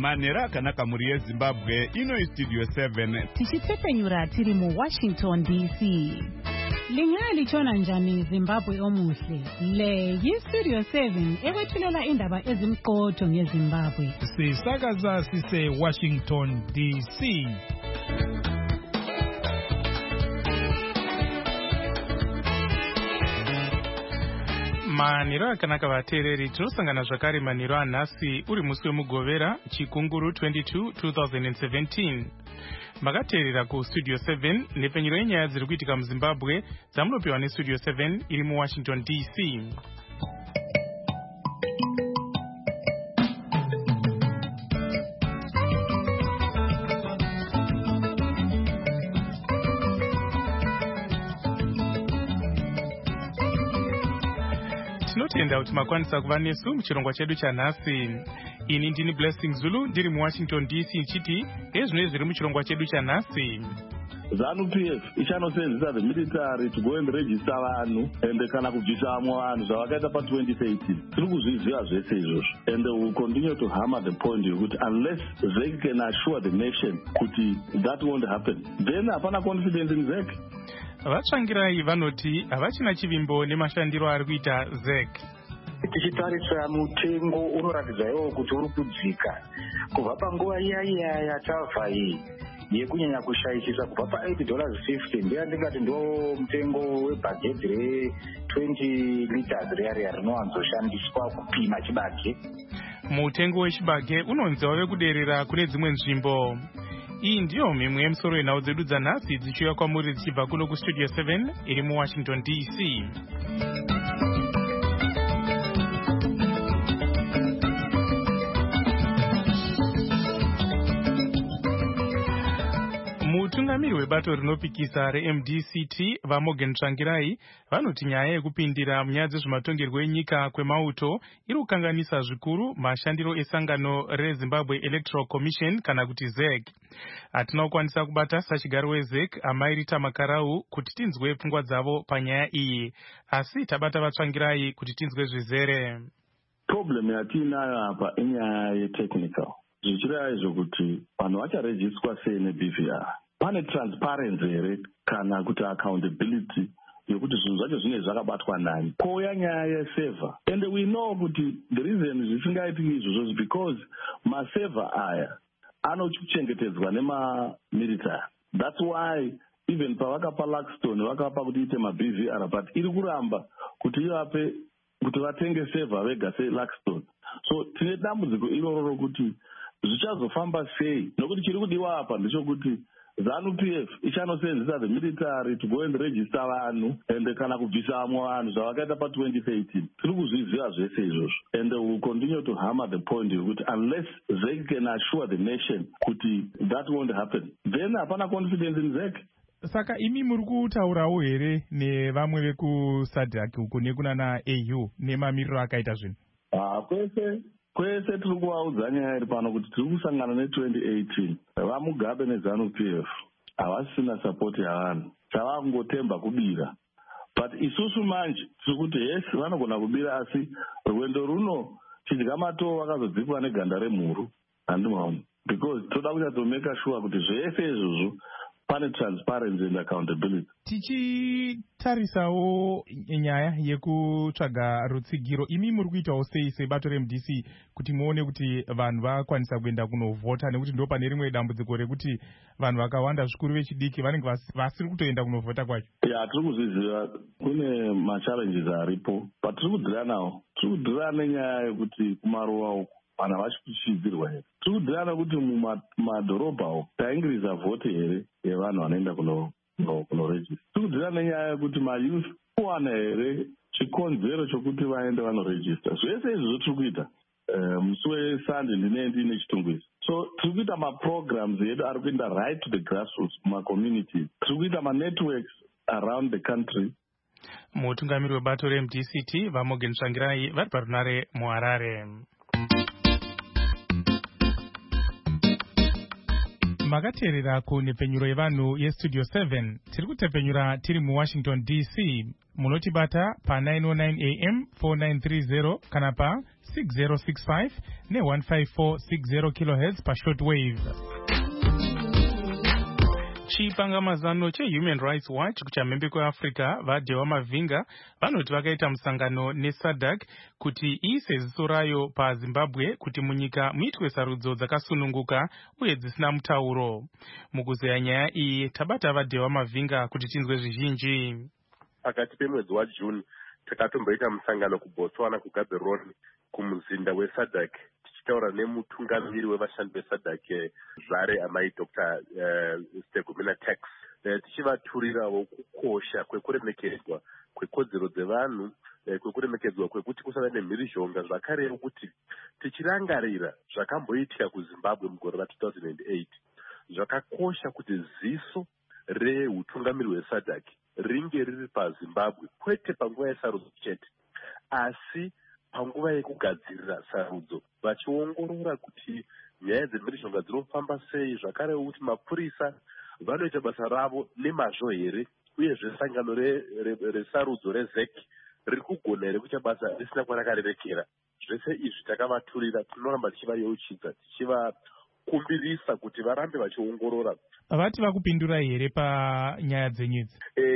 manhero akanaka mhuri yezimbabwe. Ino Studio 7 tichitsepenyura tiri muWashington DC. Lingalitshona njani Zimbabwe omuhle? Le yiStudio 7 ekwethulela indaba ezimqotho ngeZimbabwe. Sisakaza sise Washington DC. Manhero akanaka vateereri, tinosangana zvakare manhero anhasi uri musi wemugovera chikunguru 22 2017. Makateerera kuStudio 7 nepenyero yenyaya dziri kuitika muZimbabwe dzamunopiwa neStudio 7 iri muWashington DC. Tinotenda kuti makwanisa kuva nesu muchirongwa chedu chanhasi. Ini ndini Blessing Zulu ndiri muWashington DC nchiti ezvinoi zviri muchirongwa chedu chanhasi. ZANU-PF ichanosenzesa the military to go and register vanhu ende kana kubvisamo vanhu zvavakaita pa2018. Tiri kuzviziva zvese izvozvo and we will continue to hammer the point yekuti unless they can assure the nation kuti that won't happen, then hapana confidence in ZEC. Vatsvangirai vanoti havachina chivimbo nemashandiro ari kuita ZEC. Tichitarisa mutengo unoratidza iwo kuti uri kudzika kubva panguva iya yatabva iyi yekunyanya kushayikisa kubva pa$8.50 ndeyandingati ndo mutengo webhagedhi re20 liters riya rinowanzoshandiswa kupima chibage. Mutengo wechibage unonzi wave kuderera kune dzimwe nzvimbo. Iyi ndiyo mimwe yemusoro yenhau dzedu dzanhasi dzichiuya kwamuri dzichibva kuno kuStudio 7 iri muWashington DC. Mutungamiri webato rinopikisa reMDCT vaMorgan Tsvangirai vanoti nyaya yekupindira munyaya dzezvematongerwo enyika kwemauto iri kukanganisa zvikuru mashandiro esangano reZimbabwe Electoral Commission kana kuti ZEC. Hatina kukwanisa kubata sachigaro weZEC Amairita Makarau kuti tinzwe pfungwa dzavo panyaya iyi, asi tabata vaTsvangirai kuti tinzwe zvizere. Problem yatinayo apa inyaya yetechnical. Zvichireva izvo kuti vanhu vacharejiswa sei neBVR. Pane transparency here kana kuti accountability yokuti zvinhu zvacho zvinenge zvakabatwa nani. Kouya nyaya yeseva. And we know kuti the reason zvisingaitiki izvozvo is because maseva aya anochengetedzwa nemamilitary. That's why even pavakapa Luxton vakapa kuti ite maBVR but iri kuramba kuti ivape kuti vatenge seva vega seLuxton. So tine dambudziko iroro kuti zvichazofamba sei, nokuti chiri kudiwa apa ndechokuti ZANU-PF ichanosenzesa the military to go and register vanhu ende kana kubvisamo vanhu zvavakaita pa2018. Tiri kuzviziva zvese izvozvo and we will continue to hammer the point yekuti unless they can assure the nation kuti that won't happen, then hapana confidence in ZEC. Saka imi muri kutaurawo here nevamwe vekuSADC uko nekunana AU nemamiriro akaita zvinhu? Kwese tiri kuvaudza nyaya iri pano kuti tiri kusangana ne2018. VaMugabe neZANU-PF havasina sapoti yavanhu, chavakungotemba kubira. But isusu manje tiri kuti yes vanogona kubira, asi rwendo runo chidya matoo vakazodzipwa neganda remhuru handimaona, because toda kunyatso sure kuti zvese izvozvo pane transparency and accountability. Tichitarisawo nyaya yekutsvaga rutsigiro, imi muri kuitawo sei sebato reMDC kuti muone kuti vanhu vakwanisa kuenda kunovhota, nekuti ndo pane rimwe dambudziko rekuti vanhu vakawanda zvikuru vechidiki vanenge vasiri kutoenda kunovhota kwacho? Ya, tiri kuzviziva kune machallenges aripo, but tiri kudhira nawo. Tiri kudhira nenyaya yekuti kumaruwa uko vanhu havachikuchidzirwa here. Tiri kudhira nekuti mumadhorobha uko taingiriza vhoti here yevanhu vanoenda kunorejista. Tiri kudhira nenyaya yekuti mayouth kuwana here chikonzero chokuti vaende vanorejista. Zvese izvozvo tiri kuita. Musi weSunday ndine chitungwizi. So tiri kuita maprograms edu ari kuenda right to the grassroots mumacommunities. Tiri kuita manetworks around the country. Mutungamiri webato reMDCT vaMorgan Tsvangirai vari parunare muHarare. makateerera kunhepfenyuro yevanhu yestudio 7 tiri kutepfenyura tiri muwashington dc. Munotibata pa 909 am 4930 kana pa 6065 ne15460 kHz pa shortwave. Chipangamazano cheHuman Rights Watch kuchamhembe kweAfrica vaDhewa Mavinga vanoti vakaita musangano neSADC kuti iise ziso rayo paZimbabwe kuti munyika muitwe sarudzo dzakasununguka uye dzisina mutauro. Mukuzeya nyaya iyi tabata vaDhewa Mavinga kuti tinzwe zvizhinji. Pakati pemwedzi waJune takatomboita musangano kuBotswana kuGaborone kumuzinda weSADC tichitaura nemutungamiri wevashandi veSADC zvare amai Dr. Stegomena Tax tichivaturirawo kukosha kwekuremekedzwa kwekodzero dzevanhu, kwekuremekedzwa kwekuti kusava nemhirizhonga, zvakarewo kuti tichirangarira zvakamboitika kuZimbabwe mugore ra2008 zvakakosha kuti ziso reutungamiri hweSADC ringe riri paZimbabwe, kwete panguva yesarudzo chete asi panguva yekugadzirira sarudzo, vachiongorora kuti nyaya dzemhirizhonga dzinofamba sei, zvakarewo kuti mapurisa vanoita basa ravo nemazvo here, uyezve sangano resarudzo reZEC riri kugona here kuita basa risina kwarakarerekera. Zvese izvi takavaturira, tinoramba tichivayeuchidza, tichivakumbirisa kuti varambe vachiongorora. Vati vakupindurai here panyaya dzenyidzi?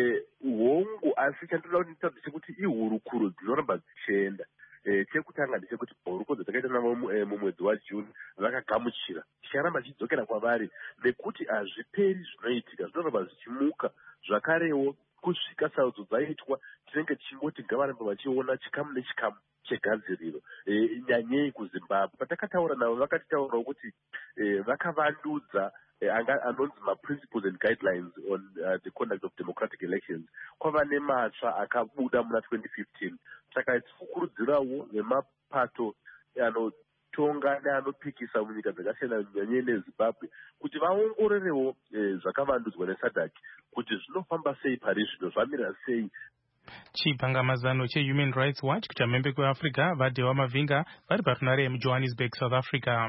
Hongu, asi chandoda kuti nditarise kuti ihurukuro dzinoramba dzichienda. Chekutanga ndechekuti huruko dzatakaita navo mumwedzi waJune vakagamuchira, ticharamba tichidzokera kwavari nekuti hazviperi zvinoitika, zvinoramba zvichimuka. Zvakarewo kusvika sarudzo dzaitwa tinenge tichingoti ngavarambe vachiona chikamu nechikamu chegadziriro. Nyanyei kuZimbabwe patakataura navo vakatitaurawo kuti vakavandudza anonzi ma-principles and guidelines on the conduct of democratic elections. Kwava nematsva akabuda muna 2015. Saka tikukurudzirawo nemapato anotonga neanopikisa munyika dzakasiyana nyanyei neZimbabwe kuti vaongororewo zvakavandudzwa neSADC kuti zvinofamba sei pari zvino, zvamira sei. Chipangamazano cheHuman Rights Watch kuchamhembe kweAfrica vaDhewa Mavinga vari parunare muJohannesburg, South Africa.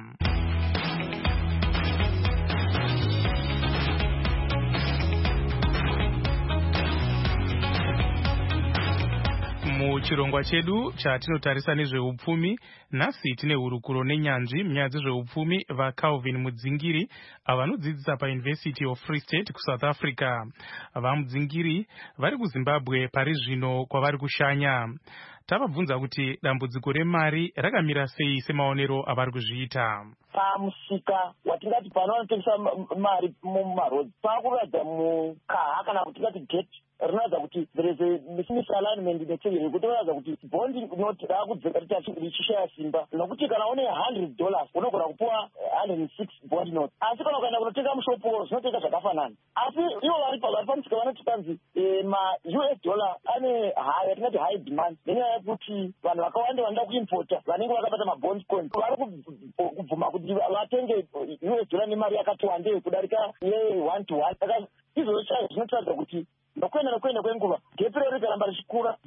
Muchirongwa chedu chatinotarisa nezveupfumi, nhasi tine hurukuro nenyanzvi munyaya dzezveupfumi vaCalvin Mudzingiri vanodzidzisa paUniversity of Free State kuSouth Africa. VaMudzingiri vari kuZimbabwe pari zvino kwavari kushanya. Tavabvunza kuti dambudziko remari rakamira sei semaonero avari kuzviita. Pamusika watingati pano vanotengesa mari mumarodzi pakuradza mukaha kana kuti tingati gate rinoratidza kuti there is a misalignment necheiri yekuti vanoratidza kuti bondi noti rakudzeka richishaya simba, nokuti kana une $100 unogona kupuwa 106 bond notes, asi kana ukaenda kunotenga mushopo zvinotenga zvakafanana. Asi ivo vari pamusika vanoti kanzi ma-US dollar ane yatingati high demand nenyaya yekuti vanhu vakawanda vanoda kuimpota vanenge vakabata mabond coin vari kubvuma kuti vatenge US dollar nemari yakati wandei kudarika ye1 to 1. Saka izvozvo chaizvo zvinotaridza kuti nokuenda kwenguva gepi rero rikaramba richikura,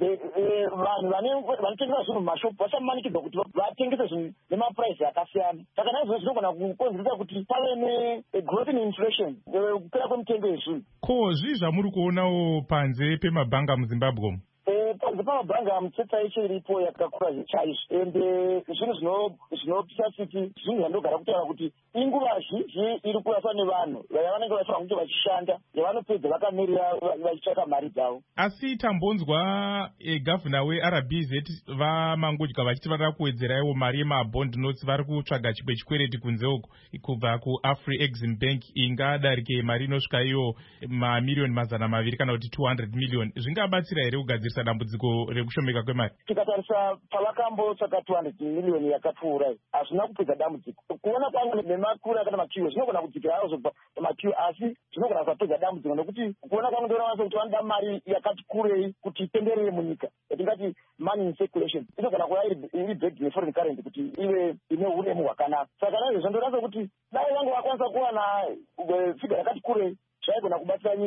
vanhu vanotengesa zvinhu mumashopu vachamanikidzwa kuti vatengese zvinhu nemapuraisi akasiyana. Saka naizvozvo zvinogona kukonzeresa kuti pave negrowth in inflation, kupera kwemitengo yezvinhu. Ko zvii zvamuri kuonawo panze pemabhanga muZimbabwe? Panze pamabhanga mutsetse yacho iripo yakakura chaizvo, ende zvinhu zvinopisa siti zvinhu zvandogara kutaura kuti inguva zhinji iri kuraswa nevanhu vanenge vachifanira kunge vachishanda, yavanopedza vakamirira vachitsvaka mari dzavo. Asi tambonzwa gavhuna weRBZ vamangodya vachiti varida kuwedzeraiwo mari yemabond notes, vari kutsvaga chimwe chikwereti kunze uko kubva kuAfri-Exim Bank ingadarike mari inosvika iyo mamiliyoni 200 kana kuti 200 million. Zvingabatsira here kugadzirisa dambudziko rekushomeka kwemari? Tikatarisa pavakambotsvaka 200 million yakapfuura hazvina kupedza dambudziko. Kuona kwangu nemakura kana makiwo zvinogona kudzikira hawo zobva pamakiwo, asi zvinogona kusapedza dambudziko nekuti kuona kwangu ndinowanza kuti vanoda mari yakati kurei kuti itenderere munyika yatingati money in circulation, inogona kuva iri backed neforeign currency kuti ive ine uremu hwakanaka. Saka naizvozvo ndinoratidza kuti dai vangu vakwanisa kuwana figa yakati kurei zvaigona kubatsira nyika.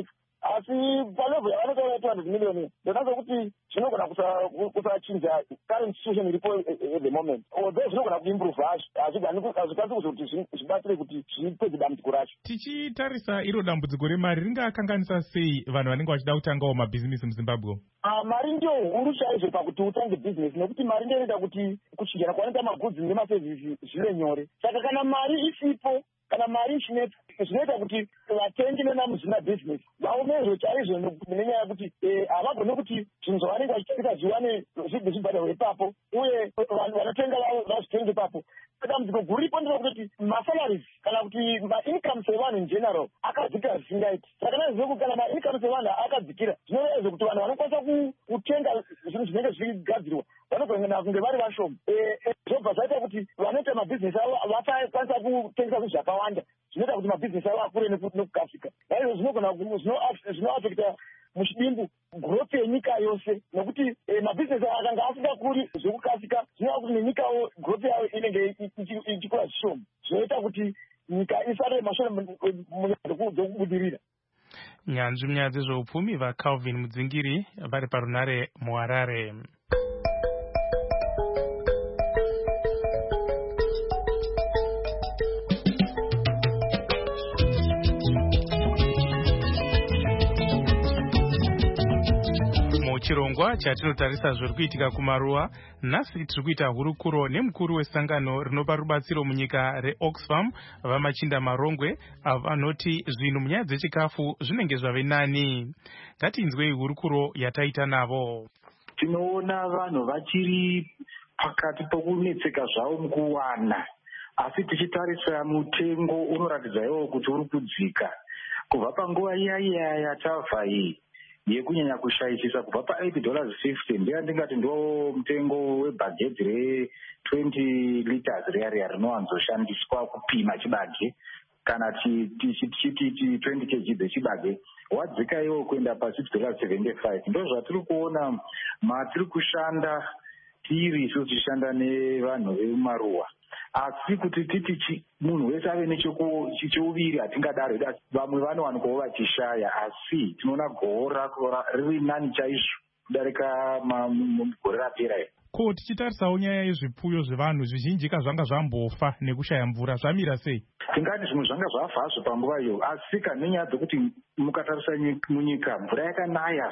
asi palevel yavanotaura 200 million ndonazo kuti zvinogona kusachinja current situation iripo at the moment, although zvinogona kuimprove hacho hazvikwanisi kuzoti zvibatsire kuti zvipedze dambudziko racho. Tichitarisa iro dambudziko remari ringakanganisa sei vanhu vanenge vachida kutangawo mabhizinesi muZimbabwe? Mari ndio huru chaizvo pakuti utange business, nekuti mari ndiyo inoita kuti kuchinjana kwanoita magudzi nemasevhisi zvive nyore. Saka kana mari isipo, kana mari ishinetsa, zvinoita kuti vatengi nenamuzvina business vaomezvo chaizvo nenyaya yekuti havagone kuti zvinhu zvavanenge vachitengesa zviwane zvibhadharwa ipapo, uye vanhu vanotenga vazvitenge ipapo. Dambudziko guru ripo nderekuti masalaries kana kuti maincomes evanhu in general akadzikira zvisingaiti. Saka naizvo kuti kana maincomes evanhu akadzikira, zvinoita kuti vanhu vanokwanisa kutenga zvinhu zvinenge zvichigadzirwa vanogona kunge vari vashoma. Zvobva zvaita kuti vanoita mabhizinesi avo vasakwanisa kutengesa zvinhu zvakawanda, zvinoita kuti mabhizinesi avo akure nekukasika. Naizvo zvinogona zvinoafekta muchidimbu growth yenyika yose, nekuti mabhizinesi akanga asingakuri zvekukasika, zvinova kuti nenyikawo growth yayo inenge ichikura zvishoma, zvinoita kuti nyika isare mashure dzekubudirira. Nyanzvi munyaya dzezveupfumi vaCalvin Mudzingiri vari parunare muHarare. Chirongwa chatinotarisa zviri kuitika kumaruwa, nhasi tiri kuita hurukuro nemukuru wesangano rinopa rubatsiro munyika reOxfam vamachinda marongwe vanoti zvinhu munyaya dzechikafu zvinenge zvave nani. Ngatinzwei hurukuro yataita navo. Tinoona vanhu vachiri pakati pokunetseka zvavo mukuwana, asi tichitarisa mutengo unoratidza iwo kuti uri kudzika kubva panguva iya yatabva iyi yekunyanya kushayisisa kubva pa$8.50 ndingati ndo mutengo webhagedhi re20 liters riya rinowanzoshandiswa kupima chibage kana tichiti 20 kg dzechibage wadzika iwo kuenda pa$6.75. ndo zvatiri kuona matiri kushanda tiri tichishanda nevanhu vemumaruwa, asi kuti titi munhu wese ave necheuviri hatingadaro. Vamwe vanowanikwawo vachishaya, asi tinoona gora riri nani chaizvo kudarika mugore rapera iri. Ko tichitarisawo nyaya yezvipfuyo zvevanhu zvizhinji zvanga zvambofa nekushaya mvura, zvamira sei? Tingati zvimwe zvanga zvafa hazvo panguva iyo, asi nenyaya dzekuti mukatarisa munyika mvura yakanaya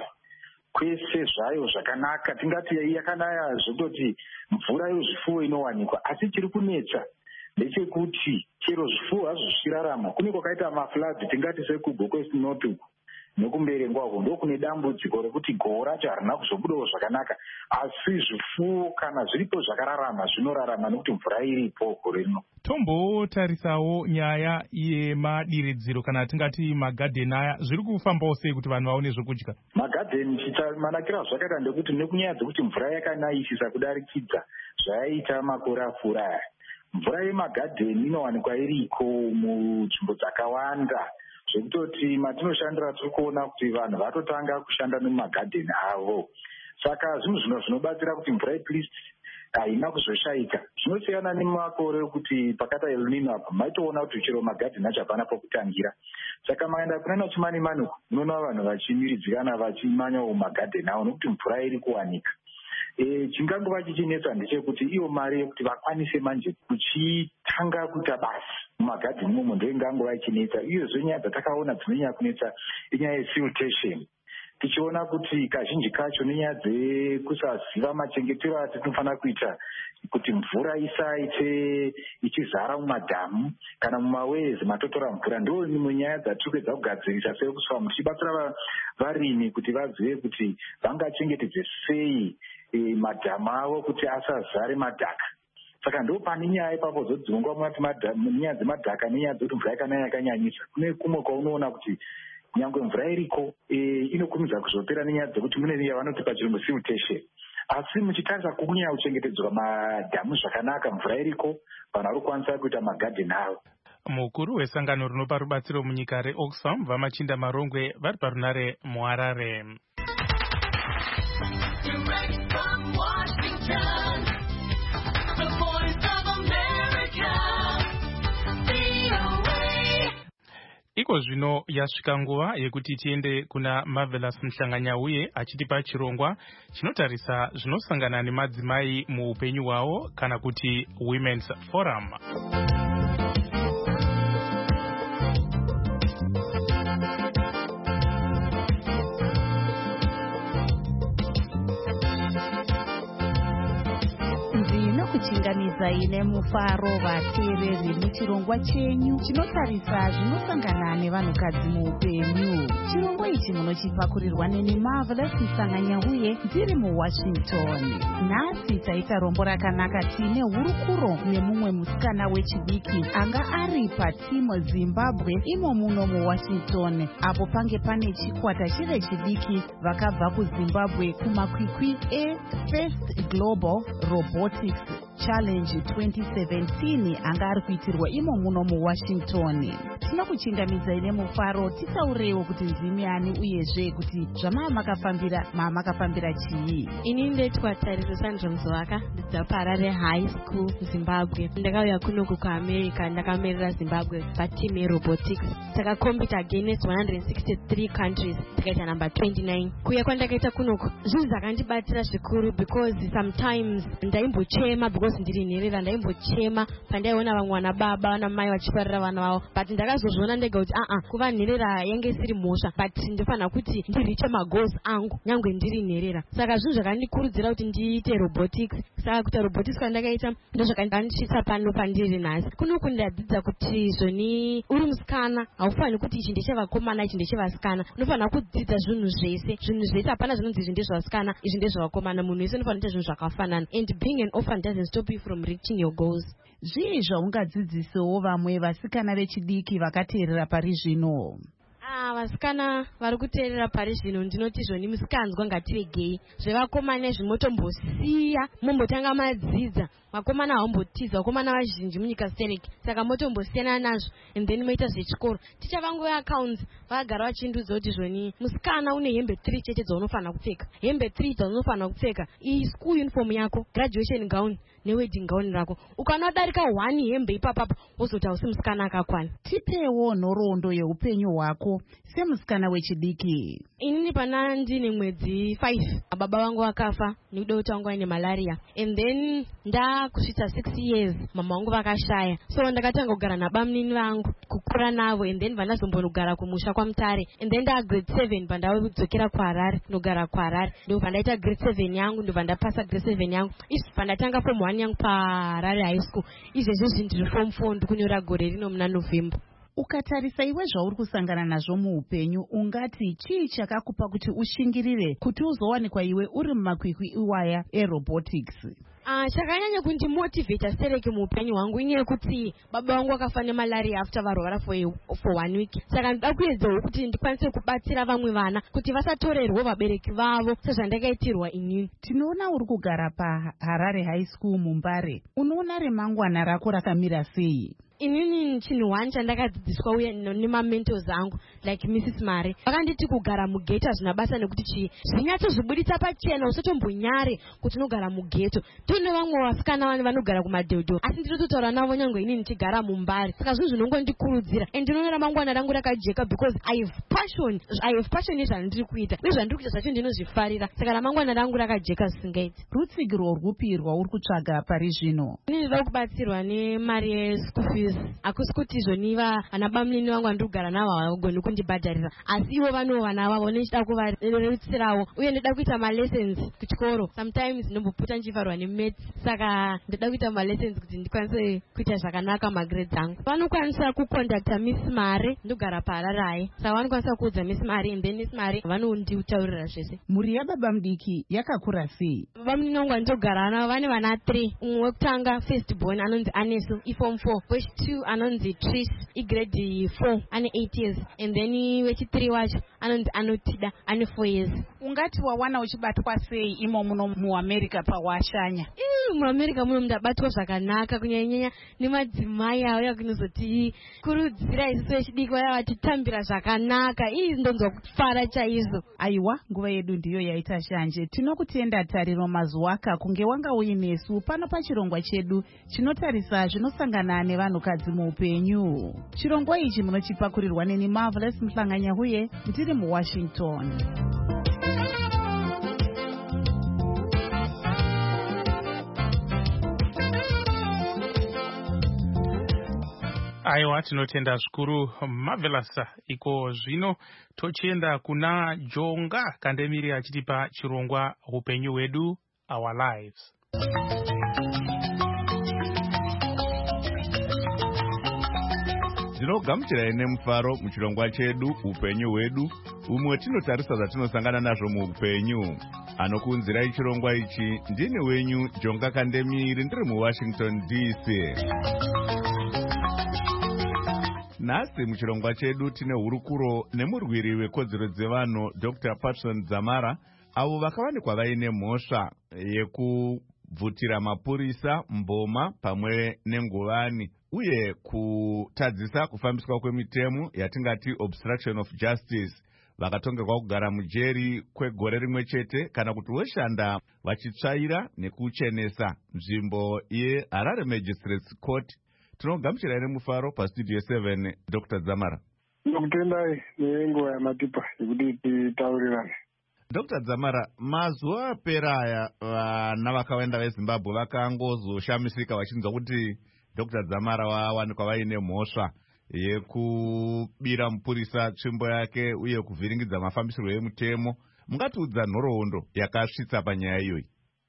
kwese zvayo zvakanaka, tingati yakanaya zvekutoti mvura yezvifuwo inowanikwa, asi chiri kunetsa ndechekuti chero zvifuwo hazvo zvichirarama kune kwakaita mafloods, tingati sekugo kwesinoto nekumberengwako ndo kune dambudziko rekuti goho racho harina kuzobudawo zvakanaka, asi zvifuwo kana zviripo zvakararama zvinorarama nekuti mvura iripo gore rino. Tombotarisawo nyaya yemadiridziro kana tingati magadheni aya, zviri kufambawo sei kuti vanhu vaone zvokudya? Magadheni manakira zvakaita ndekuti nekunyaya dzekuti mvura yakanayisisa kudarikidza zvayaita makore apfuura aya, mvura yemagadheni inowanikwa iriko munzvimbo dzakawanda, zvekutoti matinoshandira tiri kuona kuti vanhu vatotanga kushanda nemumagadheni avo. Saka zvinhu zvinobatsira kuti mvura at least haina kuzoshayika. Zvinosiyana nemakore ekuti pakata El Nino apo maitoona kuti chero magadheni acho hapana pokutangira. Saka maenda kunana chimani-mani unoona vanhu vachimiridzikana vachimanyawo magadheni avo nokuti mvura iri kuwanika. Chingangova chichinetsa ndechekuti iyo mari yekuti vakwanise manje kuchitanga kuita basi mumagadheni umo ndo ingangova ichinetsa. Iyozve nyaya dzatakaona dzinonyanya kunetsa inyaya yesiltation, tichiona kuti kazhinji kacho nenyaya dzekusaziva machengetero atinofanira kuita kuti mvura isaite ichizara mumadhamu kana mumawezi matotora mvura, ndo imwe nyaya dzatiri kuedza kugadzirisa seOxfam tichibatsira varimi kuti vazive kuti vangachengetedze sei madhamu avo kuti asazare madhaka. Saka ndo pane nyaya ipapo dzodzingwa mwati nyaya dzemadhaka nenyaya dzekuti mvura yakanaya yakanyanyisa. Kune kumwe kwaunoona kuti nyangwe mvura iriko inokumidza kuzopera nenyaya dzekuti mune yavanoti pachirungu siltation, asi muchitarisa kunyanya kuchengetedzwa madhamu zvakanaka, mvura iriko, vanhu vari kukwanisa kuita magadheni avo. Mukuru wesangano rinopa rubatsiro munyika reOxfam vamachinda marongwe vari parunare muHarare. iko zvino yasvika nguva yekuti tiende kuna Marvelous Mhlanganyauye achitipa chirongwa chinotarisa zvinosangana nemadzimai muupenyu hwavo kana kuti Women's Forum. Kuchingamidza ine mufaro vateereri muchirongwa chenyu chinotarisa zvinosangana nevanhukadzi muupenyu. Chirongwa ichi munochipakurirwa neni Marvelous Mhlanganyauye ndiri muWashington. Nhasi taita rombo rakanaka tine hurukuro nemumwe musikana wechidiki anga ari patimu Zimbabwe imo muno muWashington, apo pange pane chikwata chivechidiki vakabva kuZimbabwe kumakwikwi eFirst Global Robotics Challenge 2017 anga ari kuitirwa imo muno muWashington. Tinokuchingamidza ine mufaro, tisaureiwo kuti ndimi ani uyezve kuti zvamakafambira chii. Ini ndoitwa Tariro Sandra Mzowaka, ndibva paHarare High School Zimbabwe. Ndakauya kunoku kuAmerica, ndakamirira Zimbabwe patimu yerobotics. Takakompita against 163 countries, tikaita number 29. Kuya kwandakaita kunoku zvinhu zvakandibatsira zvikuru because sometimes ndaimbochema because ndiri nherera, ndaimbochema pandaiona vamwe vana baba vana mai vachiparira vana vavo, but ndakazozviona ndega kuti kuva nherera yange isiri mhosva, but ndinofanira kuti ndiriche magoals angu nyangwe ndiri nherera. Saka zvinhu zvakandikurudzira kuti ndiite robotics. Saka kuita robotics kwandakaita ndozvakandisvitsa pano pandiri nhasi. Kunoku ndadzidza kuti zvoni uri musikana haufaniri kuti ichi ndechavakomana ichi ndechevasikana, unofanira kudzidza zvinhu zvese, hapana zvinonzi izvi ndezvevasikana izvi ndezvevakomana, munhu wese unofanira kuita zvinhu zvakafanana, and being an orphan doesn't stop you from reaching your goals. Zvii zvaungadzidzisawo vamwe vasikana vechidiki vakateerera pari zvino? Vasikana vari kuteerera pari zvino ndinoti zvoni musikanzwa ngatiregei zvevakomana zvimotombosiya, mombotanga madzidza. Vakomana haumbotiza, vakomana vazhinji munyika stereki, saka motombosiyana nazvo and then moita zvechikoro. Ticha vangu veaccounts vagara vachindudza kuti zvoni musikana une hembe 3 chete dzaunofanira kupfeka, hembe 3 dzaunofanira kupfeka, school uniform yako, graduation gown newedding gown rako. Ukanodarika 1 hembe ipapapa wozoti hausi musikana akakwana. Tipewo nhoroondo yeupenyu hwako semusikana wechidiki. Inini pana ndine mwedzi 5 baba vangu vakafa nekuda kuti vangu vaine malaria, and then kusvitsa 6 years mama vangu vakashaya, so ndakatanga kugara nabamnini vangu kukura navo, and then vandazombonogara kumusha kwaMutare, and then grade 7 pandadzokera kuHarare nogara kuHarare, ndo pandaita grade 7 yangu, ndo pandapasa grade 7 yangu. Izvi pandatanga form 1 yangu paHarare High School, izvezvi ndiri form 4 ndikunyora gore rino muna November. Ukatarisa iwe zvauri kusangana nazvo muupenyu, ungati chii chakakupa kuti ushingirire kuti uzowanikwa iwe uri mumakwikwi iwaya erobotics? Chakanyanya kundimotivheta stereki muupenyu hwangu inyaya yekuti baba vangu vakafa nemalaria after varwara for 1 week. Saka ndoda kuedzawo kuti ndikwanise kubatsira vamwe vana kuti vasatorerwe vabereki vavo sezvandakaitirwa inini. Tinoona uri kugara paHarare High School muMbare. Unoona remangwana rako rakamira sei? Inini chinhu 1 chandakadzidziswa uye nemamentos angu like Mrs. Mare vakanditi kugara mugeto hazvina basa nekuti chii, zvinyatsozvibuditsa pachena, usatombonyare kuti unogara mugeto. Tone vamwe vasikana vanogara kumadhodho, asi ndinototaura navo nyangwe inini ndichigara muMbare. Saka zvinhu zvinongondikurudzira, and ndinoona ramangwana rangu rakajeka because I have passion yezvandiri kuita, nezvandiri kuita zvacho ndinozvifarira, saka ramangwana rangu rakajeka zvisingaiti. Rutsigiro rwupi rwauri kutsvaga pari zvino? Inini ndinoda kubatsirwa nemari yeschool fees. Hakusi kuti zvoniva vana bamnini vangu vandiri kugara navo havagoni kundibhadharira, asi ivo vano vana vavo nechida kuvarerutsirawo, uye ndoda kuita malessons kuchikoro. Sometimes ndomboputa ndichifarwa nemaths, saka ndoda kuita malessons kuti ndikwanise kuita zvakanaka magrades angu. Vanokwanisa kucontacta Miss Mare, ndogara paHarare, saka vanokwanisa kuudza Miss Mare, and then Miss Mare vanonditaurira zvese. Mhuri yababa mudiki yakakura sei? Bamnini vangu vandogara navo vane vana 3. Umwe wekutanga first born anonzi Anesu, iform 4, 2 anonzi Trish, igrade 4, ane 8 years, and then then wechi3 wacho anotida ane 4 years. Ungati wawana uchibatwa sei imo muno muAmerica pawashanya? MuAmerica muno ndabatwa zvakanaka kunyanya nemadzimai auya kunozoti kurudzira isusu vechidiki vaya vatitambira zvakanaka. Ndonzwa kufara chaizvo. Aiwa, nguva yedu ndiyo yaita shanje. Tinokutenda Tariro Mazwaka kunge wanga uinesu pano pachirongwa chedu chinotarisa zvinosangana nevanhukadzi muupenyu. Chirongwa ichi munochipakurirwa neni Marvelous Mhlanganya huye ndiri muWashington. Aiwa, tinotenda zvikuru Marvelous. Iko zvino tochienda kuna Jonga Kandemiri achitipa chirongwa upenyu hwedu, Our Lives. Tinogamuchirai nemufaro muchirongwa chedu upenyu hwedu, umwe tinotarisa zvatinosangana nazvo muupenyu. Anokuunzirai chirongwa ichi ndini wenyu Jonga Kandemiri, ndiri muWashington DC. Nhasi muchirongwa chedu tine hurukuro nemurwiri wekodzero dzevanhu Dr. Patson Dzamara, avo vakawanikwa vaine mhosva yekubvutira mapurisa mboma pamwe nenguvani uye kutadzisa kufambiswa kwemitemo yatingati obstruction of justice. Vakatongerwa kugara mujeri kwegore rimwe chete kana kuti voshanda vachitsvaira nekuchenesa nzvimbo yeHarare Magistrates Court. Tinogamuchirai nemufaro pastudio 7 Dr. Dzamara. Ndokutendai nenguva yamatipa yekuti titaurirane. Dr. Dzamara, mazuva apera aya vana vakawanda veZimbabwe vakangozoshamisika vachinzwa kuti Dr. Dzamara wawanikwa vaine mhosva yekubira mupurisa tsvimbo yake uye kuvhiringidza mafambisirwo emutemo. Mungatiudza nhoroondo yakasvitsa panyaya iyoyi?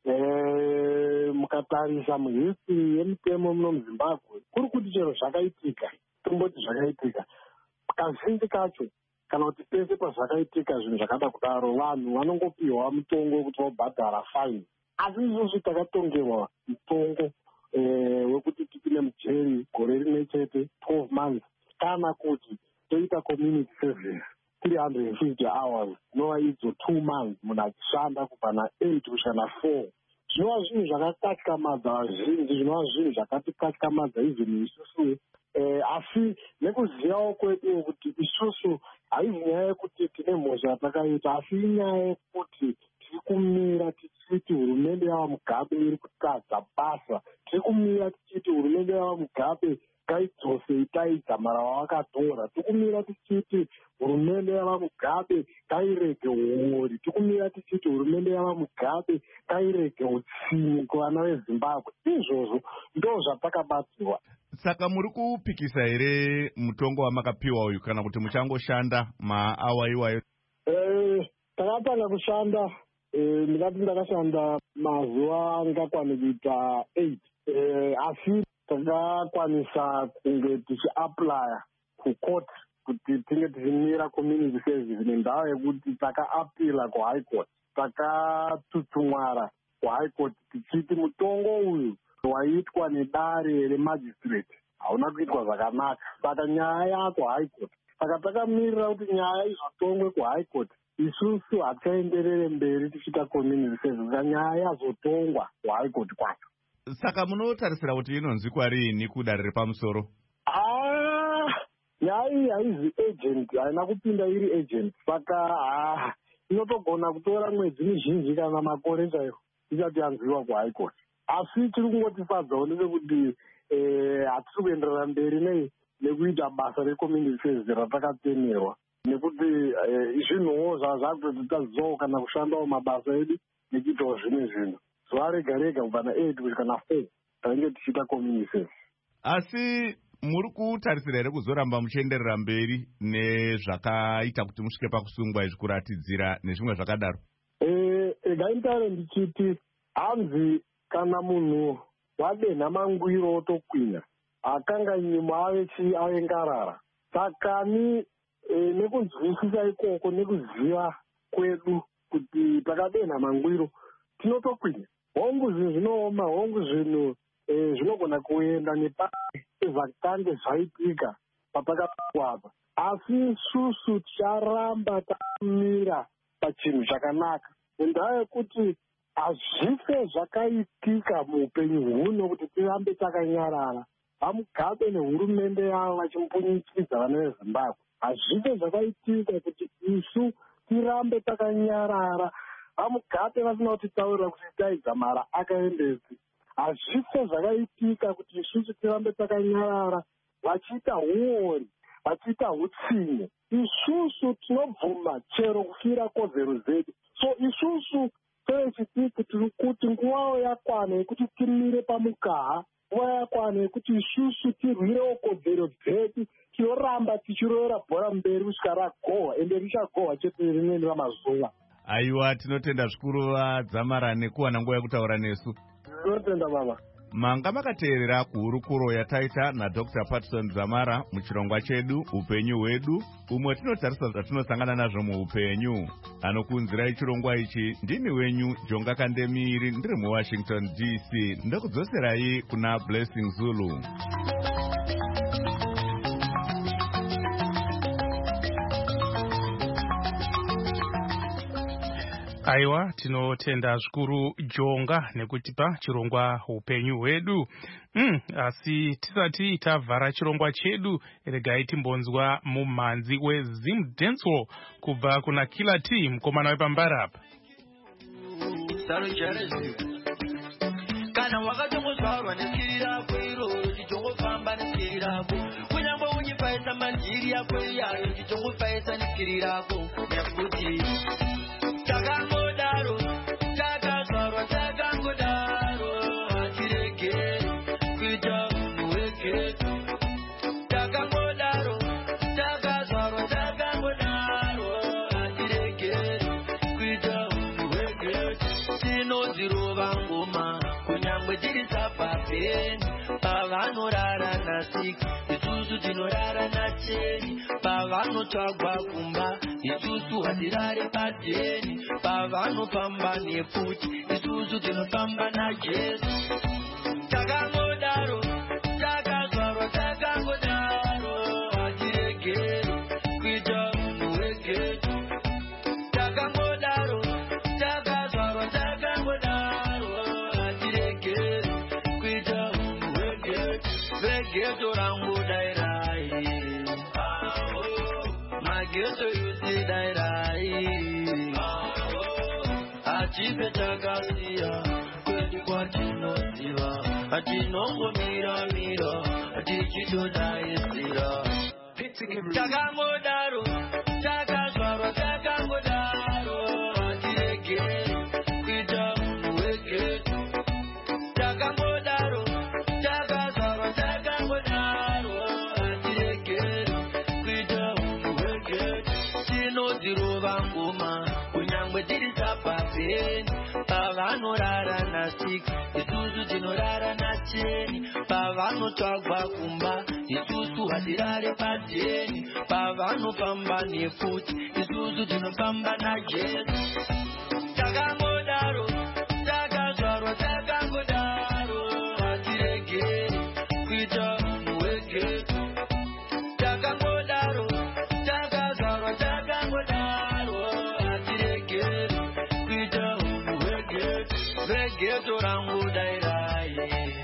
Mukatarisa muhistory yemutemo muno muZimbabwe kuri kuti chero zvakaitika, tomboti zvakaitika kazhinji kacho, kana kuti pese pazvakaitika zvinhu zvakada kudaro, vanhu vanongopiwa mutongo kuti vobhadhara fine. Asi izvozvi takatongerwa mutongo wekuti tipinde mujeri gore rimwe chete 12 months kana kuti toita community service 350 hours, nova idzo 2 months munhu achishanda kubva na8 kusvika na4. Zvinova zvinhu zvakatyamadza vazhinji, zvinova zvinhu zvakatityamadza izvini isusu. Asi nekuzivawo kwedu kuti isusu haizi nyaya yekuti tine mhosva yatakaita, asi inyaya yekuti tiri kumira tichiti hurumende yavaMugabe iri kutadza basa, tiri kumira tichiti hurumende yavaMugabe ngaidzose Itai Dzamara wavakatora, tiri kumira tichiti hurumende yavaMugabe ngairege uori, tiri kumira tichiti hurumende yavaMugabe ngairege utsinyi kuvana veZimbabwe. Izvozvo ndo zvatakabatsirwa. Saka muri kupikisa here mutongo wamakapiwa uyu kana kuti muchangoshanda maawa iwayo? Takatanga kushanda, ndingati ndakashanda mazuva angakwana kuita 8, asi takakwanisa kunge tichiaplya kucourt kuti tinge tichimira community service nendava yekuti takaapila kuhigh court, takatutsumwara kuhigh court tichiti mutongo uyu waitwa nedare remagistrate hauna kuitwa zvakanaka, saka nyaya yako high court. Saka takamirira kuti nyaya izotongwe kuhigh court, isusu hatienderere mberi tichiita community service, saka nyaya yazotongwa kuhigh court kwacho. Saka munotarisira kuti inonzwikwa riini kudare repamusoro? Nyaya iyi haizi agent, haina kupinda iri agent, saka inotogona kutora mwedzi mizhinji kana makore chaiwo isati yanzwiwa kuhigh court. Asi tiri kungotifadzawo ndezvekuti hatisi kuenderera mberi nekuita basa recommunity service ratakatemerwa, nekuti zvinhuwo zvakutoti tadziwawo kana kushandawo mabasa edu nekuitawo zvimwe zvinhu. Zuva rega rega kubva na8 kusvika na4 tanenge tichiita community service. Asi muri kutarisira here kuzoramba muchienderera mberi nezvakaita kuti musvike pakusungwa izvi, kuratidzira nezvimwe zvakadaro? Ngaitaure ndichiti hanzi kana munhu wadenha mangwiro otokwinya akanganyi mave ave ngarara. Saka nekunzwisisa ikoko nekuziva kwedu kuti takadenha mangwiro tinotokwinya. Hongu zvinhu zvinooma, hongu zvinhu zvinogona kuenda nepazvakange zvaitika patakakwapa, asi isusu ticharamba takamira pachinhu chakanaka ngendaa yekuti hazvife zvakaitika muupenyu huno kuti tirambe takanyarara. VaMugabe nehurumende yavo vachimbunyikidza vana veZimbabwe, hazvife zvakaitika kuti isu tirambe takanyarara. VaMugabe vasina kutitaurira kuti Dzamara akaendezi. Hazvife zvakaitika kuti isusu tirambe takanyarara vachiita huori, vachiita hutsinye. Isusu tinobvuma chero kufira kodzero dzedu. So isusu sevechidiki tiri kuti nguva yakwana yekuti timire pamukaha, nguva yakwana yekuti isusu tirwirewo kodzero dzedu. Tinoramba tichirovera bhora mberi kusvika ragohwa, ende richagohwa chete rimweni ramazuva. Aiwa, tinotenda zvikuru vaDzamara nekuwana nguva yekutaura nesu. Tinotenda baba. Manga makateerera kuhurukuro yataita naDr. Patson Dzamara muchirongwa chedu upenyu hwedu, umwe tinotarisa zvatinosangana nazvo muupenyu. Anokuunzirai chirongwa ichi ndini wenyu Jonga Kandemiri, ndiri muWashington DC. Ndokudzoserai kuna Blessing Zulu. Aiwa, tinotenda zvikuru Jonga nekutipa chirongwa upenyu hwedu. Asi tisati tavhara chirongwa chedu, regai timbonzwa mumhanzi weZim Denso kubva kuna Killer T, mukomana wepambarapa. Kana wakatongozvarwa neskiri rako iroro chichongofamba neskiri rako, kunyangwe uchipaisa manjiri yako iyayo chichongopaisa neskiri rako, nekuti takangodaro takazvarwa takangodaro hatiregeri kuita munhu wegetu. Takangodaro takazvarwa takangodaro hatiregeri kuita munhu wegetu. Tinodzirova ngoma kunyangwe tiri sapapeni, pavanorara nasiki isusu tinorara nacheni, pavanotsvagwa kumba isusu hatirare padheni, pavanofamba nefuti isusu tinofamba naJesu. Takangodaro takazvarwa takangodaro hatiregeri kuita munhu wegetu. Takangodaro takazvarwa takangodaro hatiregeri kuita munhu wegetu. Vegeto rangu dairai, mageto yusi dairai, achipe takasiya kwedu kwatinoziva, atinongomira tichitodaisira. Takangodaro takazvarwa takangodaro hatiregeri kuita munhu wegetu. Takangodaro takazvarwa takangodaro hatiregeri kuita munhu wegetu. Tinodzirova ngoma kunyangwe tiri sapapeni, pavanorara nasiki isusu tinorara nacheni, pavanotsvagwa kumba isusu hatirare padheni, pavanofamba nefuti isusu tinofamba naJesu. Takangodaro takazvarwa takangodaro hatiregeri kuita munhu wegetu. Takangodaro takazvarwa takangodaro hatiregeri kuita munhu wegetu. Vegeto rangu dairai,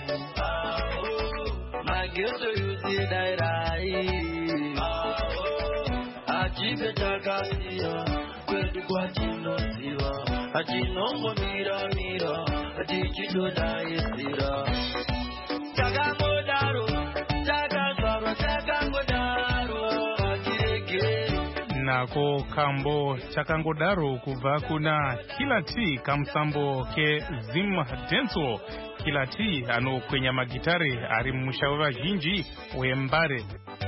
mageto yusi dairai, achipe takasiya kwedu kwatinoziva, atinongomira tichitodaisira. Takangodaro takazvarwa takangodaro hatiregeri. Nako kambo chakangodaro kubva kuna Killer T, kamsambo keZim Denso. Killer T anokwenya magitare ari mumusha wevazhinji weMbare.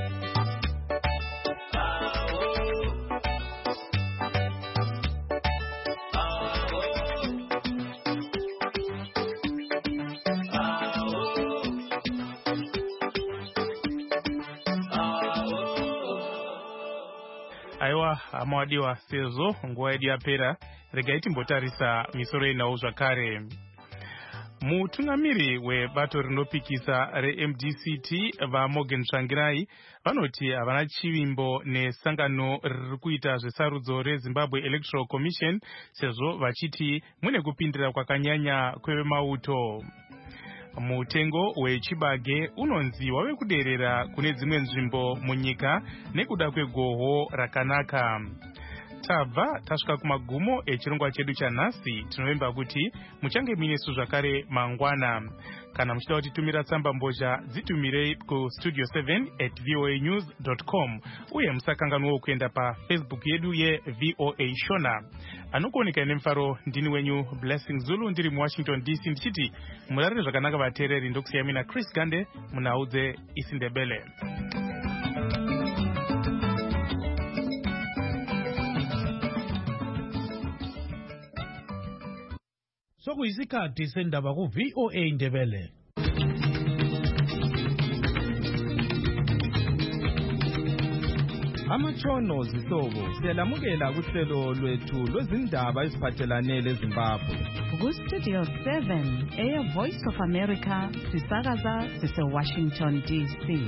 Aiwa, amawadiwa sezo nguva yedu yapera, regai timbotarisa misoro inawo zvakare. Mutungamiri webato rinopikisa reMDCT vaMorgan Tsvangirai vanoti havana chivimbo nesangano riri kuita zvesarudzo reZimbabwe Electoral Commission sezvo vachiti mune kupindira kwakanyanya kwevemauto. Mutengo wechibage unonzi wave kuderera kune dzimwe nzvimbo munyika nekuda kwegohwo rakanaka. Tabva tasvika kumagumo echirongwa chedu chanhasi. Tinovimba kuti muchange minesu zvakare mangwana. Kana muchida kutitumira tsamba mbozha dzitumirei kustudio 7@voanews.com uye musakanganwawo kuenda paFacebook yedu yeVOA Shona. Anokuoneka nemufaro ndini wenyu Blessing Zulu ndiri muWashington DC ndichiti murarire zvakanaka vateereri. Ndokusiyai mina Chris Gande munhau dzeIsindebele. Sokuyisikhathi sendaba ku-VOA Ndebele. Amatshono zihlobo siyalamukela kuhlelo lwethu lwezindaba eziphathelane leZimbabwe. Ku-Studio 7 eyeVoice of America sisakaza sise-Washington DC.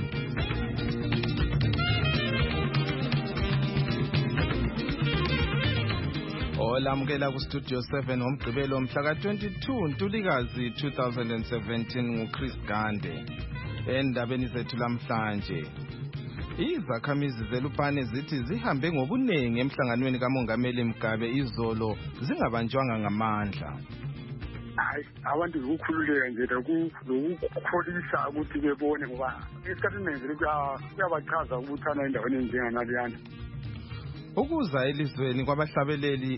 Olamukela ku-Studio 7 ngomgqibelo mhla ka-22 Ntulikazi 2017 nguChris Gande. Endabeni zethu lamhlanje, izakhamizi zeLupane zithi zihambe ngobuningi emhlanganweni kaMongameli Mugabe izolo zingabanjwanga ngamandla. Hayi, abantu ukukhululeka nje lokukholisa ukuthi bebone ngoba esikhathini nje kuyabachaza ukuthana endaweni enjenganaliyana. Ukuza elizweni kwabahlabeleli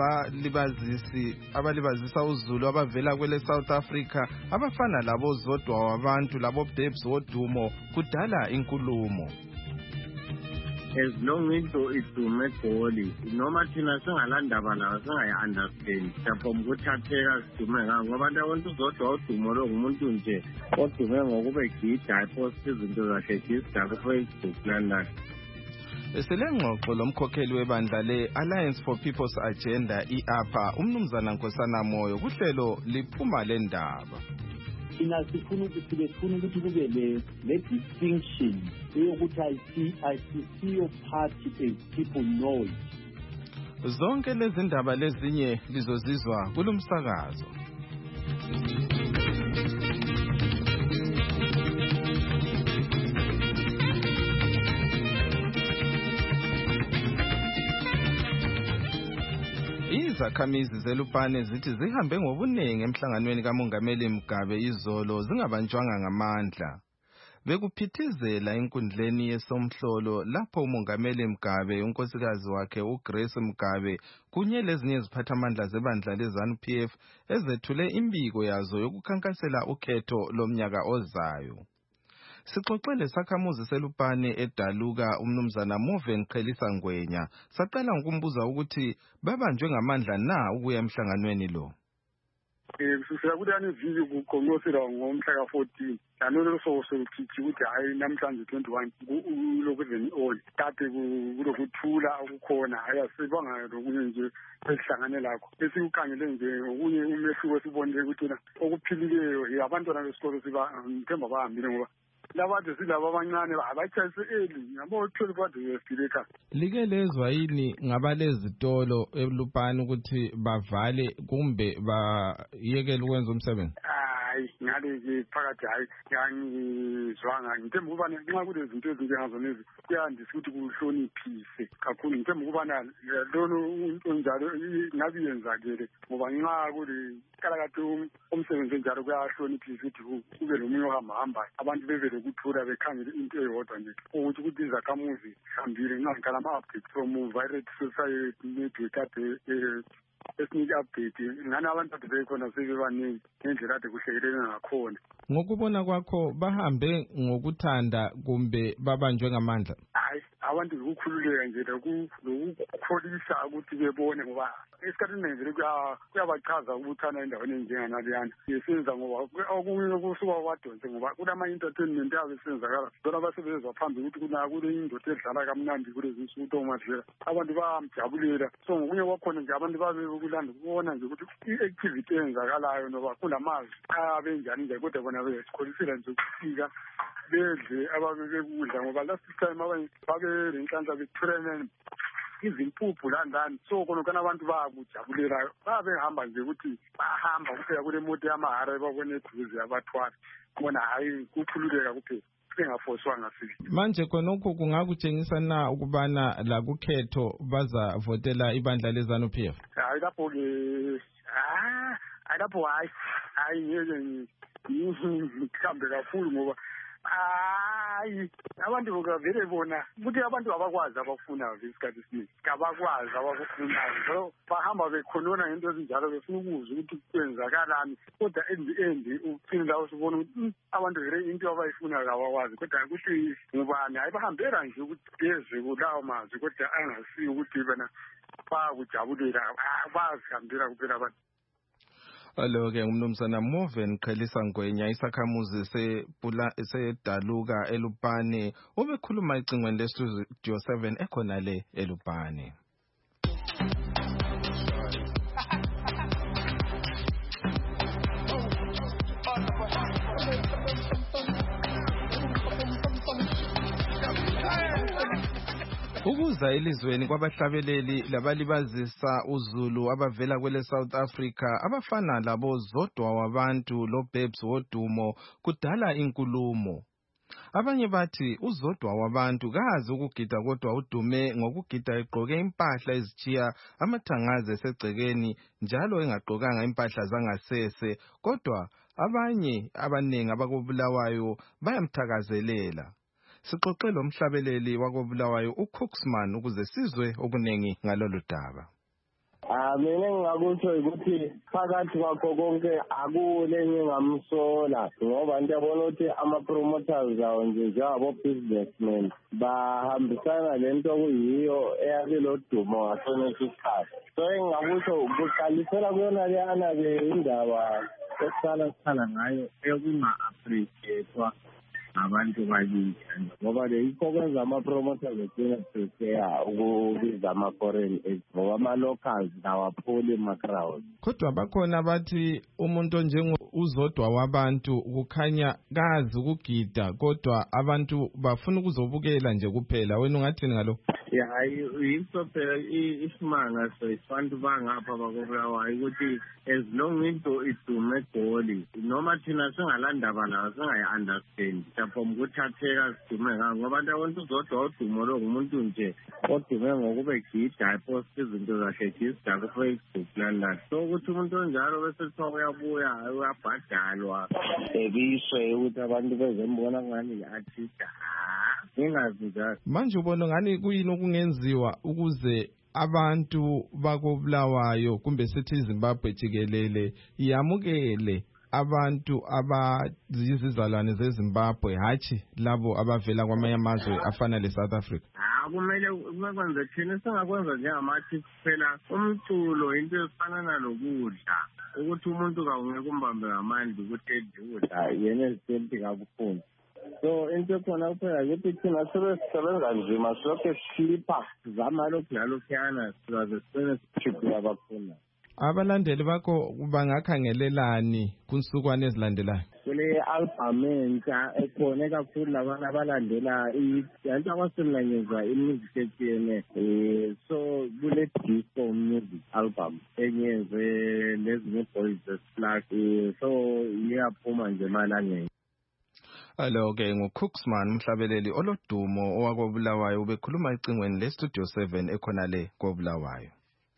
abalibazisa uzulu abavela kwele South Africa abafana labo Zodwa wabantu labo Debs wodumo kudala inkulumo. As long into idume egoli noma thina singalandaba lawo singayi-understand from ukuthatheka sidume ngako ngoba abantu Zodwa udumo lo ngumuntu nje odume ngokube egida iposta izinto zakhe egida ku-Facebook landani. Selengxoxo lomkhokheli webandla le-Alliance for People's Agenda i-APA umnumzana Nkosana Moyo kuhlelo liphuma lendaba. Thina sifuna ukuthi kube le-distinction eyokuthi I see your party as people know it. Zonke lezi ndaba lezinye lizozizwa kulumsakazo. Izakhamizi zeLupane zithi zihambe ngobuningi emhlanganweni kaMongameli Mugabe izolo zingabanjwanga ngamandla. Bekuphithizela enkundleni yesomhlolo lapho uMongameli Mugabe unkosikazi wakhe uGrace Mugabe kunye lezinye iziphathamandla zebandla leZANU-PF ezethule imbiko yazo yokukhankasela ukhetho lomnyaka ozayo. Sixoxele sakhamuzi seLupane edaluka umnumzana Moven Qhelisa Ngwenya saqala ngokumbuza ukuthi babanjwe ngamandla na ukuya emhlanganweni lo. Siyakudani iviki kuqonqosela ngomhla ka-14 nanolo sokuthi ukuthi hayi namhlanje 21 kulokuzeni on kade kulokuthula okukhona hayi asibanga lokunye nje esihlangane lakho esikukhangele nje okunye umehluko sibonile ukuthi okuphilileyo abantwana besikolo sithemba bahambile ngoba labade silabo abancane abatshayise eli ngabo 12 years ekhaya. Like lezwa yini ngabalezitolo eLupane ukuthi bavale kumbe bayekele ukwenza umsebenzi? Hayi ngale phakathi hayi ngangizwanga ngithemba ukuba nxa kulezinto ezinjengazonezi kuyandisa ukuthi kuhloniphise kakhulu. Ngithemba ukuba lona onjalo ngabe yenzakele ngoba nxa kulekalakade umsebenzi enjalo kuyahloniphisa ukuthi kube lomunye ohamba abantu bevele kuthula bekhangele into eyodwa nje ukuthi izakhamuzi zihambile ngangikhala ama-update from Virate Society Network ade esinike update ngani abantu ade bekhona sebebaningi ngendlela ade kuhlekelele ngakhona. Ngokubona kwakho bahambe ngokuthanda kumbe babanjwe ngamandla? Hayi abantu ukukhululeka nje lokukholisa ukuthi bebone ngoba esikhathini eningi vele kuyabachaza ukubuthana endaweni enjenganaliyana yesenza ngoba okunye kusuka kwadonse ngoba kulama-entertainment abesenzakala bona basebezwa phambi ukuthi kule indoda edlala kamnandi kulezi nsuku uTomadlela abantu bayamjabulela so ngokunye kwakhona nje abantu babekulanda ukubona nje ukuthi i-activity eyenzakalayo noba kulamazwi abenjani nje kodwa bona besikholisela nje ukufika bedle ababekudla ngoba last time abanye babelenhlanhla bethulela izimpuphu landani so khonokana abantu bayakujabulela babehamba nje ukuthi bahamba kuphela kule moto yamahara babone eduze abathwala bona hayi kukhululeka kuphela engafoswanga sisi manje khonokho kungakutshengisa na ukubana la kukhetho bazavotela ibandla leZANU-PF? Hayi lapho-ke lapho hayi ngeke ngikhambe kakhulu ngoba hayi abantu vele bona ukuthi abantu abakwazi abafunayo isikhathi esiningi kabakwazi abakufunayo so bahamba bekhonona ngento ezinjalo befuna ukuzwa ukuthi kwenzakalani kodwa end ugcina usubona ukuthi abantu vele into abayifuna kabakwazi kodwa ukuthi ngubani hayi bahambela nje ukuthi bezwe kulawo mazwi kodwa angasiyo ukuthi bena bayakujabulela bazihambela kuphela abantu. Alo-ke umnumzana Moven Qhelisa Ngwenya isakhamuzi sedaluka eLupane ubekhuluma ecingweni leStudio 7 ekhona le eLupane. Ukuza elizweni kwabahlabeleli labalibazisa uZulu abavela kwele South Africa abafana labo Zodwa Wabantu lo Babes Wodumo kudala inkulumo. Abanye bathi uZodwa Wabantu kazi ukugida kodwa udume ngokugida egqoke impahla ezithiya amathangaze esegcekeni njalo engagqokanga impahla zangasese kodwa abanye abanengi abakobulawayo bayamthakazelela. Sixoxele umhlabeleli wakobulawayo uCooksman ukuze sizwe okunengi ngalolu daba. Mina ngingakusho ukuthi phakathi kwakho konke akulenye ngamsola ngoba ndiyabona ukuthi ama-promoters awo nje njengabo businessmen bahambisana lento okuyiyo eyabelo dumo ngasoneso isikhathi. So engingakusho kuqalisela kuyona leyana-ke indaba esihlala ngayo ekunga-appreciate-wa abantu bakithi ngoba yikho kwenza ama-promoters egcina prefer ukubiza ama-foreign aids ngoba ama-locals nawapholi ema-crowd. Kodwa bakhona bathi umuntu uZodwa Wabantu kukhanya kazi ukugida kodwa abantu bafuna ukuzobukela nje kuphela. Wena ungathini ngalo? Yiso phela isimanga abantu bangapha bakobulawayo ukuthi as long into idume egoli noma thina singalandaba nayo singayi-understand from ukuthatheka sidume ngako ngoba abantu uZodwa udumo lo ngumuntu nje odume ngokube gida iposta izinto zakhe gida ku-Facebook landani so ukuthi umuntu onjalo bese kuthiwa uyabuya uyabhadalwa ebiswe ukuthi abantu bezembona ngani i-artist ngingazi njalo. Manje ubona ngani kuyini okungenziwa ukuze abantu bakobulawayo kumbe sithi iZimbabwe jikelele yamukele abantu abazizizalwane zeZimbabwe hatshi labo abavela kwamanye amazwe afana leSouth Africa? Kumele kwenze thina singakwenza njengamathi kuphela umculo into efana nalokudla ukuthi umuntu kawungeke umbambe ngamandla ukuthi edle ukudla yena ezitenti kakufuni. So into ekhona kuphela ukuthi thina sebesebenza nzima silokhu sihlipha sizama lokhu nalokhuyana sizaze sibene sithibula abafuna. Abalandeli bakho bangakhangelelani kunsukwane ezilandelayo? Kule album entsha ekhona kakhulu labantu abalandela yanto abasemlanyezwa imusic ethiyene so kule disco music album enyenze nezinye boys zesplash so iyaphuma nje malangeni. Alo-ke nguCooksman umhlabeleli olodumo owakobulawayo ubekhuluma ecingweni leStudio 7 ekhona le kobulawayo.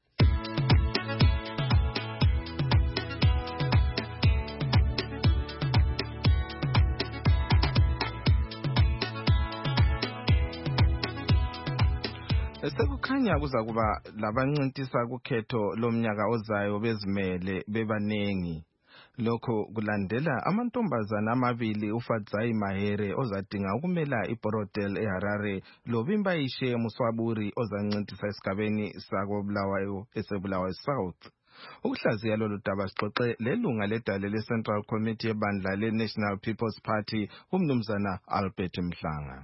Sekukhanya kuza kuba labancintisa kukhetho lomnyaka ozayo bezimele bebanengi. Lokho kulandela amantombazana amabili uFadzai Mahere ozadinga ukumela iBorodel eHarare loBimbayishe Muswaburi ozancedisa esigabeni sakoBulawayo eseBulawayo South. Ukuhlaziya lolu daba sixoxe lelunga ledale leCentral Committee yebandla leNational People's Party uMnumzana Albert Mhlanga.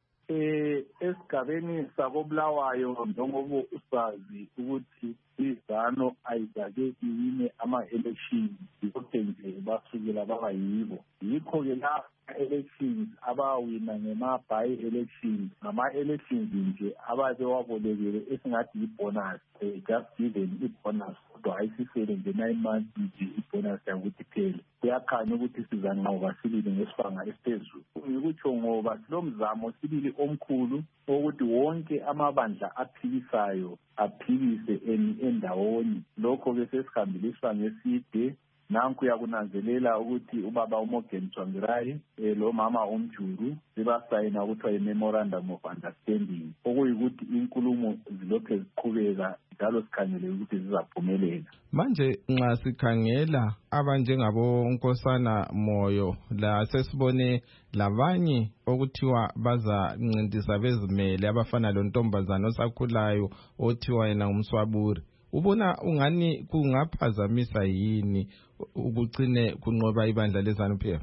Esigabeni sakoBulawayo njengoba usazi ukuthi izano ayizake iwine ama-elections yonke nje basukela baba yibo. Yikho-ke la elections abawina ngema-by-elections ngama-elections nje ababe wabolekele esingathi yi-bonus, just given i-bonus kodwa ayisifele nje 9 months nje i-bonus yakuthi phela. Kuyakhanya ukuthi sizanqoba sibili ngesibanga esiphezulu. Ngikutsho ngoba silomzamo sibili omkhulu ukuthi wonke amabandla aphikisayo aphikise endawoni. Lokho-ke sesihambiliswa ngeside. Nanku uyakunanzelela ukuthi ubaba uMorgan Tsvangirai lo mama uMjuru sebasayina ukuthi i-memorandum of understanding, okuyikuthi inkulumo zilokhu ziqhubeka njalo sikhangele ukuthi zizaphumelela. Manje nxa sikhangela abanjengabo Nkosana Moyo la sesibone labanye okuthiwa bazancindisa bezimele abafana lontombazana osakhulayo othiwa yena uMswaburi, ubona ungani kungaphazamisa yini ukucine kunqoba ibandla leZANU-PF?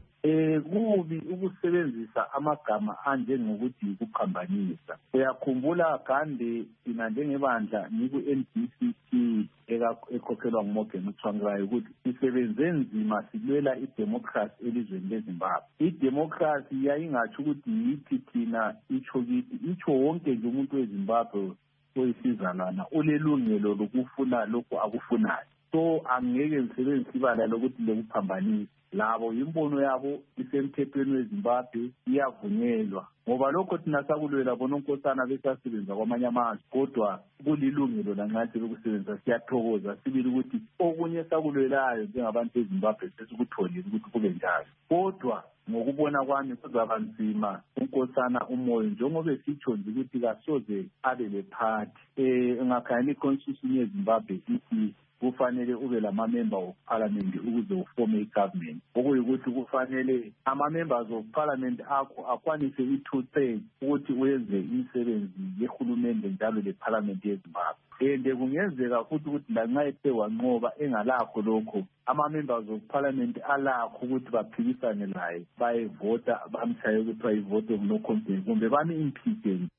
Kubi ukusebenzisa amagama anjengokuthi ukuphambanisa. Uyakhumbula Gandhi thina njengebandla niku-NDCT ekhokhelwa nguMorgan Tsvangirai ukuthi sisebenze nzima silwela idemocracy elizweni leZimbabwe. Idemocracy yayingatsho ukuthi yithi thina itsho kithi, itsho wonke nje umuntu weZimbabwe oyisizalwana ulelungelo lokufuna lokhu akufunayo. So angeke ngisebenzise ibala lokuthi lekuphambanisa. Labo imbono yabo isemthethweni weZimbabwe iyavunyelwa ngoba lokho thina sakulwela bononkosana besasebenza kwamanye amazwe, kodwa kulilungelo langathi lokusebenza siyathokoza sibili ukuthi okunye sakulwelayo njengabantu beZimbabwe sesikutholile ukuthi kube njalo. Kodwa ngokubona kwami kuzaba nzima unkosana uMoyo njengoba esitsho nje ukuthi kasoze abe lephathi. Ngakhanya iconstitution yeZimbabwe ithi kufanele ube lama-member of parliament ukuze ufome i-government, okuyikuthi kufanele ama-members of parliament akho akwanise i-2/3 ukuthi uyenze imisebenzi yehulumende njalo le-parliament yeZimbabwe. Kungenzeka futhi ukuthi lanxa ethe wanqoba engalakho lokho, ama-members of parliament alakho ukuthi baphikisane laye bayevota bamshaye ukuthi bayivote no confidence kumbe bami-impeach.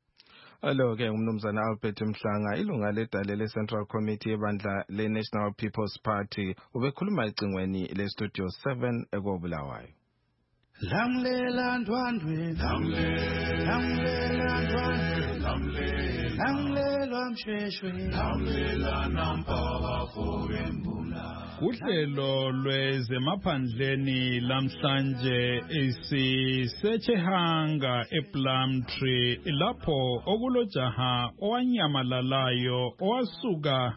Alo-ke uMnumzana Albert Mhlanga, ilunga ledale leCentral Committee yebandla leNational People's Party, ubekhuluma ecingweni leStudio 7 ekoBulawayo. Lamlela ndwandwe, lamlela ndwandwe, lamlela msheshwe, lamlela nampaka fowembula. Uhlelo lwezemaphandleni lamhlanje isisechehanga ePlumtree lapho okulojaha owanyamalalayo owasuka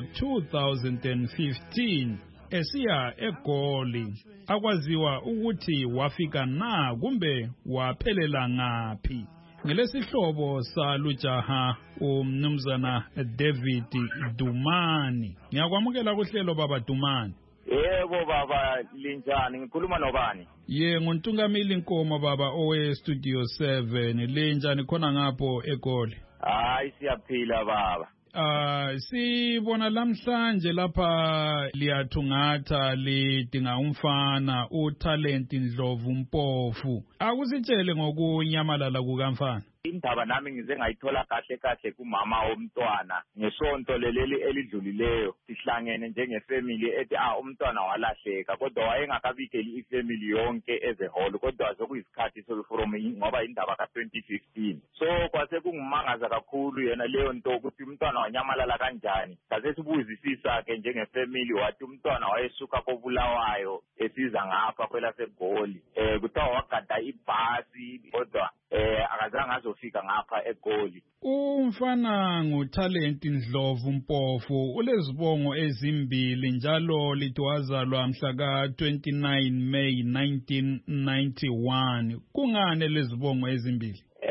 ngo-2015 esiya eGoli akwaziwa ukuthi wafika na kumbe waphelela ngaphi. Ngelesihlobo salujaha uMnumzana David Dumani. Ngiyakwamukela kuhlelo baba Dumani. Yebo baba, linjani? Ngikhuluma nobani? Nguntungameli Nkomo baba owe Studio 7. Linjani khona ngapho eGoli? Hayi siyaphila baba. Sibona lamhlanje lapha liyathungatha lidinga umfana uTalent Ndlovu Mpofu. Akusitshele ngokunyamalala kukamfana. Indaba nami ngize ngayithola kahle kumama womntwana ngesonto leli elidlulileyo. Sihlangene njengefamily ethi umntwana walahleka, kodwa wayengakabikeli ifamily yonke as a whole, kodwa sokuyisikhathi from ngoba indaba ka2015. So kwase kungimangaza kakhulu yena leyo nto ukuthi umntwana wanyamalala kanjani. Sase sibuzisisa ke njengefamily wathi umntwana wayesuka koBulawayo esiza ngapha kwela seGoli. Kuthiwa wagada ibhasi kodwa akazange azofika ngapha eGoli. Umfana nguTalent Ndlovu Mpofu ulezibongo ezimbili njalo litwazalwa mhla ka-29 May 1991. Kungane lezibongo ezimbili?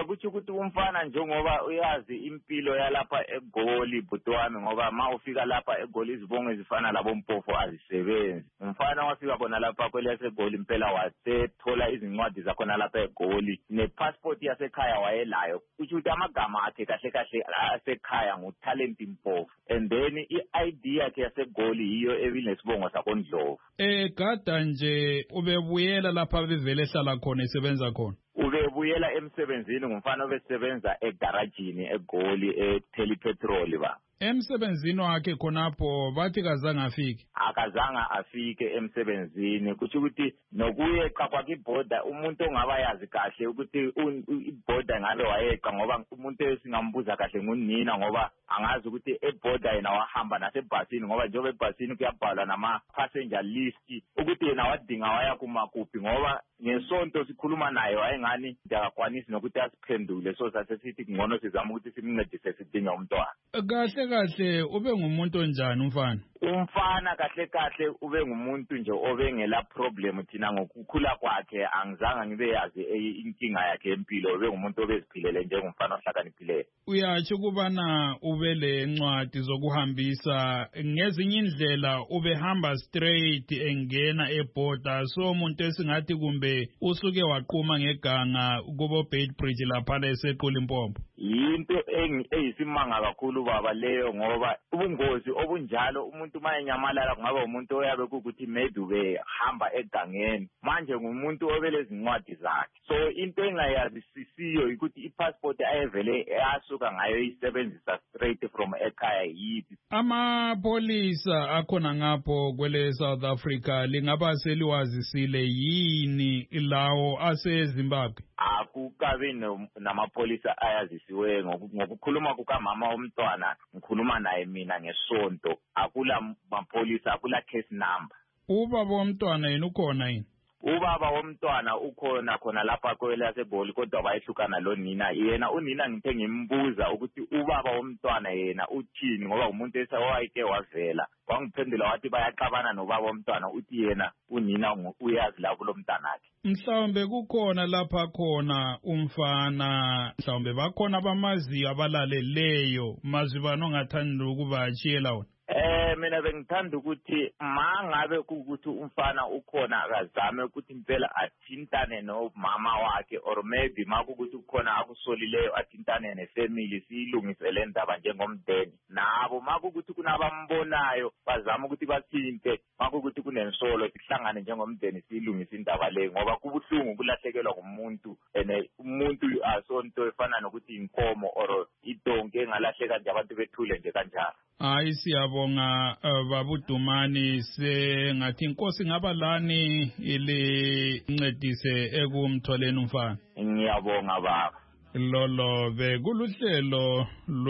kuthi ukuthi umfana njengoba uyazi impilo yalapha eGoli bhuti wami ngoba ma ufika lapha eGoli izibongo ezifana labo Mpofu azisebenzi. Umfana wafika bona lapha kwelaseGoli impela wathethola izincwadi zakhona lapha eGoli nepassport yasekhaya wayelayo. Kuthi ukuthi amagama akhe kahle kahle asekhaya nguTalent Mpofu and then i-ID yakhe yaseGoli yiyo ebinesibongo sakoNdlovu. Gada nje ubebuyela lapha bevele hlala khona isebenza khona. Ubebuyela emsebenzini ngumfana obesebenza egaragini eGoli eTelepetrol ba. Emsebenzini wakhe khonapho bathi kazange afike. Akazange afike emsebenzini kuthi ukuthi nokuyeqa kwakiborder umuntu ongaba yazi kahle ukuthi iborder ngabe wayeqa ngoba umuntu esingambuza kahle ngunina ngoba angazi ukuthi eborder yena wahamba nasebhasini ngoba njengoba ebhasini kuyabhalwa nama passenger list ukuthi yena wadinga waya kumakuphi ngoba ngesonto sikhuluma naye wayengani ndakakwanisi nokuthi asiphendule so sasesithi ngcono sizama ukuthi simncedise sidinga umntwana. Kahle ube ngumuntu onjani umfana? Umfana kahle ube ngumuntu nje obengela problem thina ngokukhula kwakhe angizange ngibe yazi inkinga yakhe empilo ube ngumuntu obeziphilele njengomfana ohlakaniphile. Uyatsho kubana ube le ncwadi zokuhambisa ngezinye indlela ubehamba straight engena eborder so umuntu esingathi kumbe usuke waqhuma ngeganga kubo Beitbridge lapha eseqhula impompo. Yinto eyisimanga kakhulu baba leyo ngoba ubungozi obunjalo umuntu mayenyamalala kungaba umuntu oyabe ukuthi maybe ubehamba egangeni manje ngumuntu obelezincwadi zakhe so into engayazisiyo ukuthi ipassport ayevele asuka ngayo isebenzisa straight from ekhaya yipi. Amapolisa akhona ngapho kwele South Africa lingaba seliwazisile yini lawo aseZimbabwe? Akukabi namapolisa ayazisiwe ngokukhuluma kukamama womntwana ngikhuluma naye mina ngesonto akula mapolisa akula case number. Ubaba womntwana yena ukhona yini? Ubaba womntwana ukhona khona lapha kwelaseGoli kodwa bayehlukana lo nina yena unina ngithe ngimbuza ukuthi ubaba womntwana yena uthini ngoba umuntu esewayike wavela wangiphendula wathi bayaxabana nobaba womntwana uthi yena unina uyazi lapho lo mntanakhe. Mhlawumbe kukhona lapha khona umfana mhlawumbe bakhona abamaziyo abalaleleyo mazwi bano ongathanda ukubashiyela wona. Mina bengithanda ukuthi mangabe ukuthi umfana ukhona akazame ukuthi impela athintane nomama wakhe or maybe makuthi ukhona akusolileyo athintane nefamily siyilungisele indaba njengomndeni nabo makuthi kunabambonayo bazama ukuthi bathinte makuthi kunensolo sihlangane njengomndeni siyilungise indaba le ngoba kubuhlungu kulahlekelwa ngumuntu ene umuntu asonto efana nokuthi inkomo or idonke engalahleka nje abantu bethule nje kanjalo. Hayi siyabonga babudumani sengathi inkosi ngaba lani ilincedise ekumtholeni umfana. Ngiyabonga baba. Lolo bekuluhlelo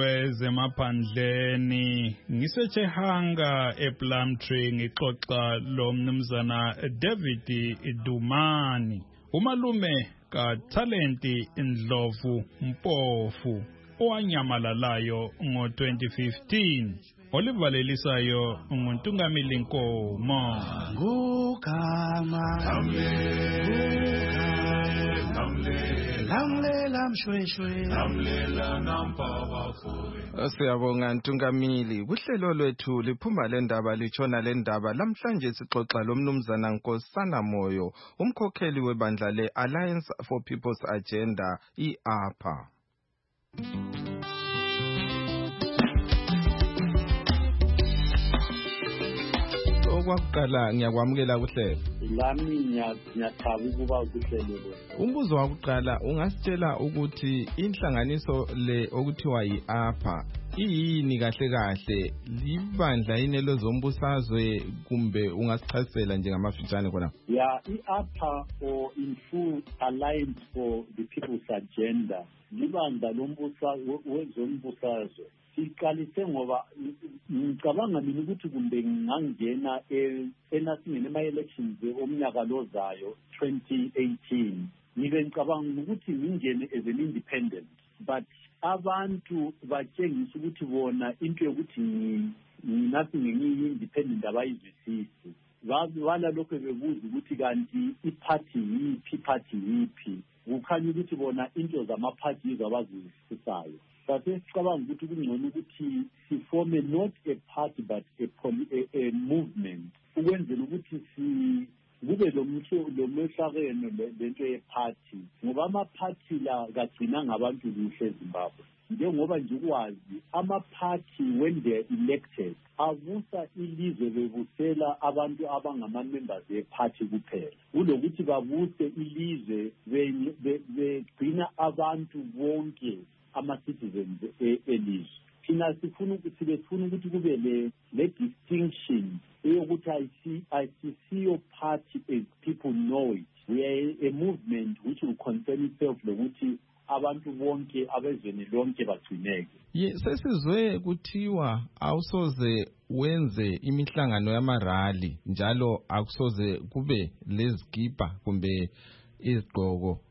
lwezemaphandleni ngisechehanga ePlumtree ngixoxa lo mnumzana David Dumani umalume kaTalent Ndlovu Mpofu owanyamalalayo ngo-2015 olivalelisayo nguNtungamili Nkomo. Siyabonga Ntungamili. Kuhlelo lwethu liphuma lendaba litshona lendaba lamhlanje sixoxa lomnumzana Nkosana Moyo umkhokheli webandla le-Alliance for People's Agenda i-APA. Okwakuqala ngiyakwamukela kuhlelo. Lami ngiyathaba ukuba kuhlelo. Umbuzo wakuqala ungasitshela ukuthi inhlanganiso le okuthiwa yi-APA iyini kahle kahle libandla yini lezombusazwe kumbe ungasichasela njengamafitshane khona? Yeah, i-APA or in full Alliance for the People's Agenda libandla wezombusazwe. Siqalise ngoba ngicabanga mina ukuthi kumbe ngangena enasingene ama-elections omnyaka lozayo 2018 ngibe ngicabanga ukuthi ngingene as an independent but abantu batshengisa ukuthi bona into yokuthi nginathi ngiyi-independent abayizwisisi balalokho bebuza ukuthi kanti iphathi yiphi kukhanya ukuthi bona into zamaphathi yizo abazisisayo. Sathe sicabanga ukuthi kungcono ukuthi sifome not a party but a movement ukwenzela ukuthi kube lo mehlakeno lento yephathi ngoba amaphathi la kagcina ngabantu kuhle eZimbabwe. Njengoba nje ukwazi amaphathi when they elected avusa ilizwe bebusela abantu abangama-members ephathi kuphela kulokuthi babuse ilizwe begcina abantu bonke ama-citizens elizwe. Thina sifuna ukuthi kube le distinction eyokuthi ayisisiyo party as people know it. We are a movement which will concern itself lokuthi abantu bonke abezweni lonke bagcineke. Sesizwe kuthiwa awusoze wenze imihlangano yamarali njalo akusoze kube lezikipa kumbe izigqoko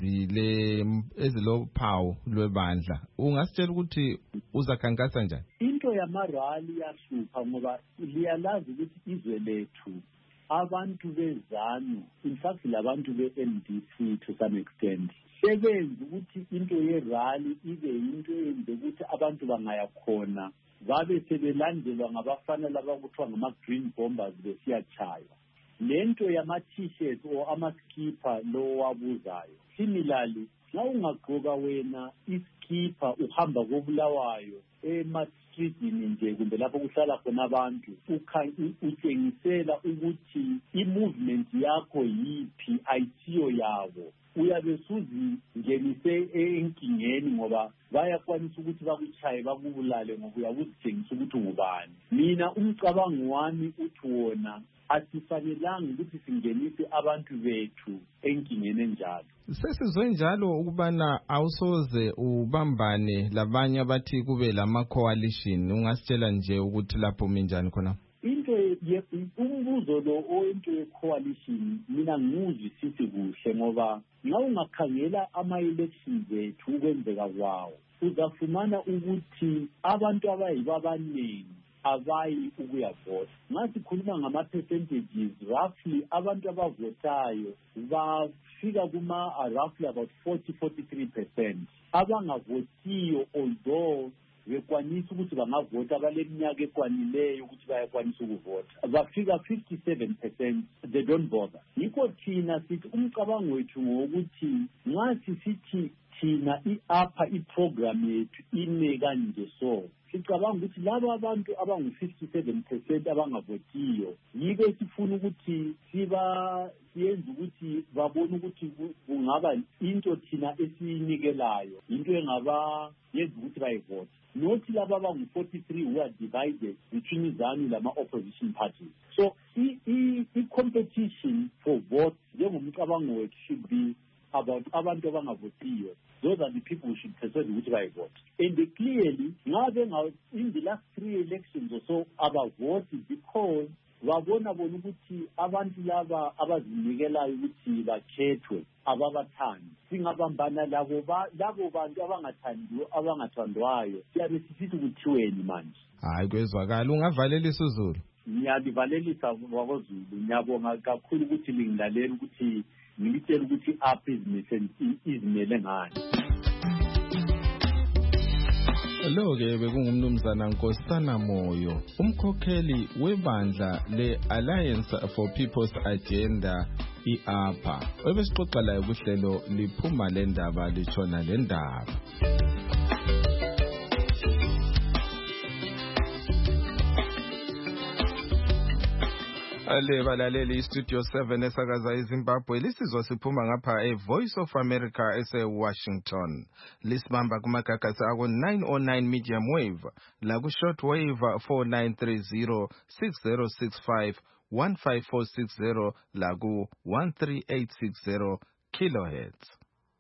ezilophawu lwebandla. Ungasitshela ukuthi uzakhankasa njani? Into yamarali yahlupha ngoba liyalazi ukuthi izwe lethu abantu bezanu, in fact labantu be-MDC to some extent, sebenza ukuthi into yerali ibe yinto eyenze ukuthi abantu bangaya khona babe sebelandelwa ngabafana laba kuthiwa ngama-green bombers besiyatshaywa. Lento yama-t-shirts or ama-skipper lo wabuzayo. Similarly, nxa ungagqoka wena iskipper uhamba koBulawayo ema-streetini nje kumbe lapho kuhlala khona abantu utshengisela ukuthi i-movement yakho yiphi ayisiyo yabo, uyabe suzingenise enkingeni ngoba bayakwanisa ukuthi bakuchaye bakubulale ngoba uyabe uzitshengisa ukuthi ungubani. Mina umcabango wami uthi wona asifanelanga ukuthi singenise abantu bethu enkingeni enjalo. Sesizwe njalo ukubana awusoze ubambane labanye abathi kube lama-coalition. Ungasitshela nje ukuthi lapho minjani khona? Into umbuzo lo oyinto ye-coalition mina nginguzwisisi kuhle ngoba nxa ungakhangela ama-elections ethu ukwenzeka kwawo uzafumana ukuthi abantu abayibo abaningi abayi ukuyavota. Nxa sikhuluma ngama-percentages, roughly abantu abavotayo bafika roughly about 40-43%. Abangavotiyo although bekwanisa ukuthi bangavota abaleminyaka ekwanileyo ukuthi bayakwanisa ukuvota bafika 57%, they don't bother. Yikho thina sithi umcabango wethu ngokuthi nxa sisithi thina i-upper i-program yethu ime kanje so sicabanga ukuthi laba abantu abangu-57% abangavotiyo yibo esifuna ukuthi siyenze ukuthi babone ukuthi kungaba into thina esiyinikelayo, into engaba yenza ukuthi bayivota. Nothi laba abangu-43 who are divided between izanu lama-opposition parties. So i-competition for votes njengomcabango wethu should be about abantu abangavotiyo. Those are the people who should persuade ukuthi bayivote. And clearly, in the last 3 elections or so, abavoti because babona ukuthi abantu laba abazinikelayo ukuthi bakhethwe ababathandi. Singabambana labo bantu abangathandwayo. Siyabe sisithi kuthiweni manje. Hayi kwezwakala, ungavalelisa uZulu. Ngiyalivalelisa kwaZulu. Ngiyabonga kakhulu ukuthi lingilalela ukuthi ngilitshela ukuthi apha izimele ngani. Lo-ke bekungumnumzana Nkosana Moyo, umkhokheli webandla le-Alliance for People's Agenda i-APA. Ebesixoxa layo kuhlelo liphuma le ndaba litshona le ndaba. Balaleli Studio 7 esakaza eZimbabwe lisizwa siphuma ngapha eVoice of America ese-Washington. Lisibamba kumagagasi ako 909 medium wave la ku short wave 4930 6065 15460 la ku 13860 kilohertz.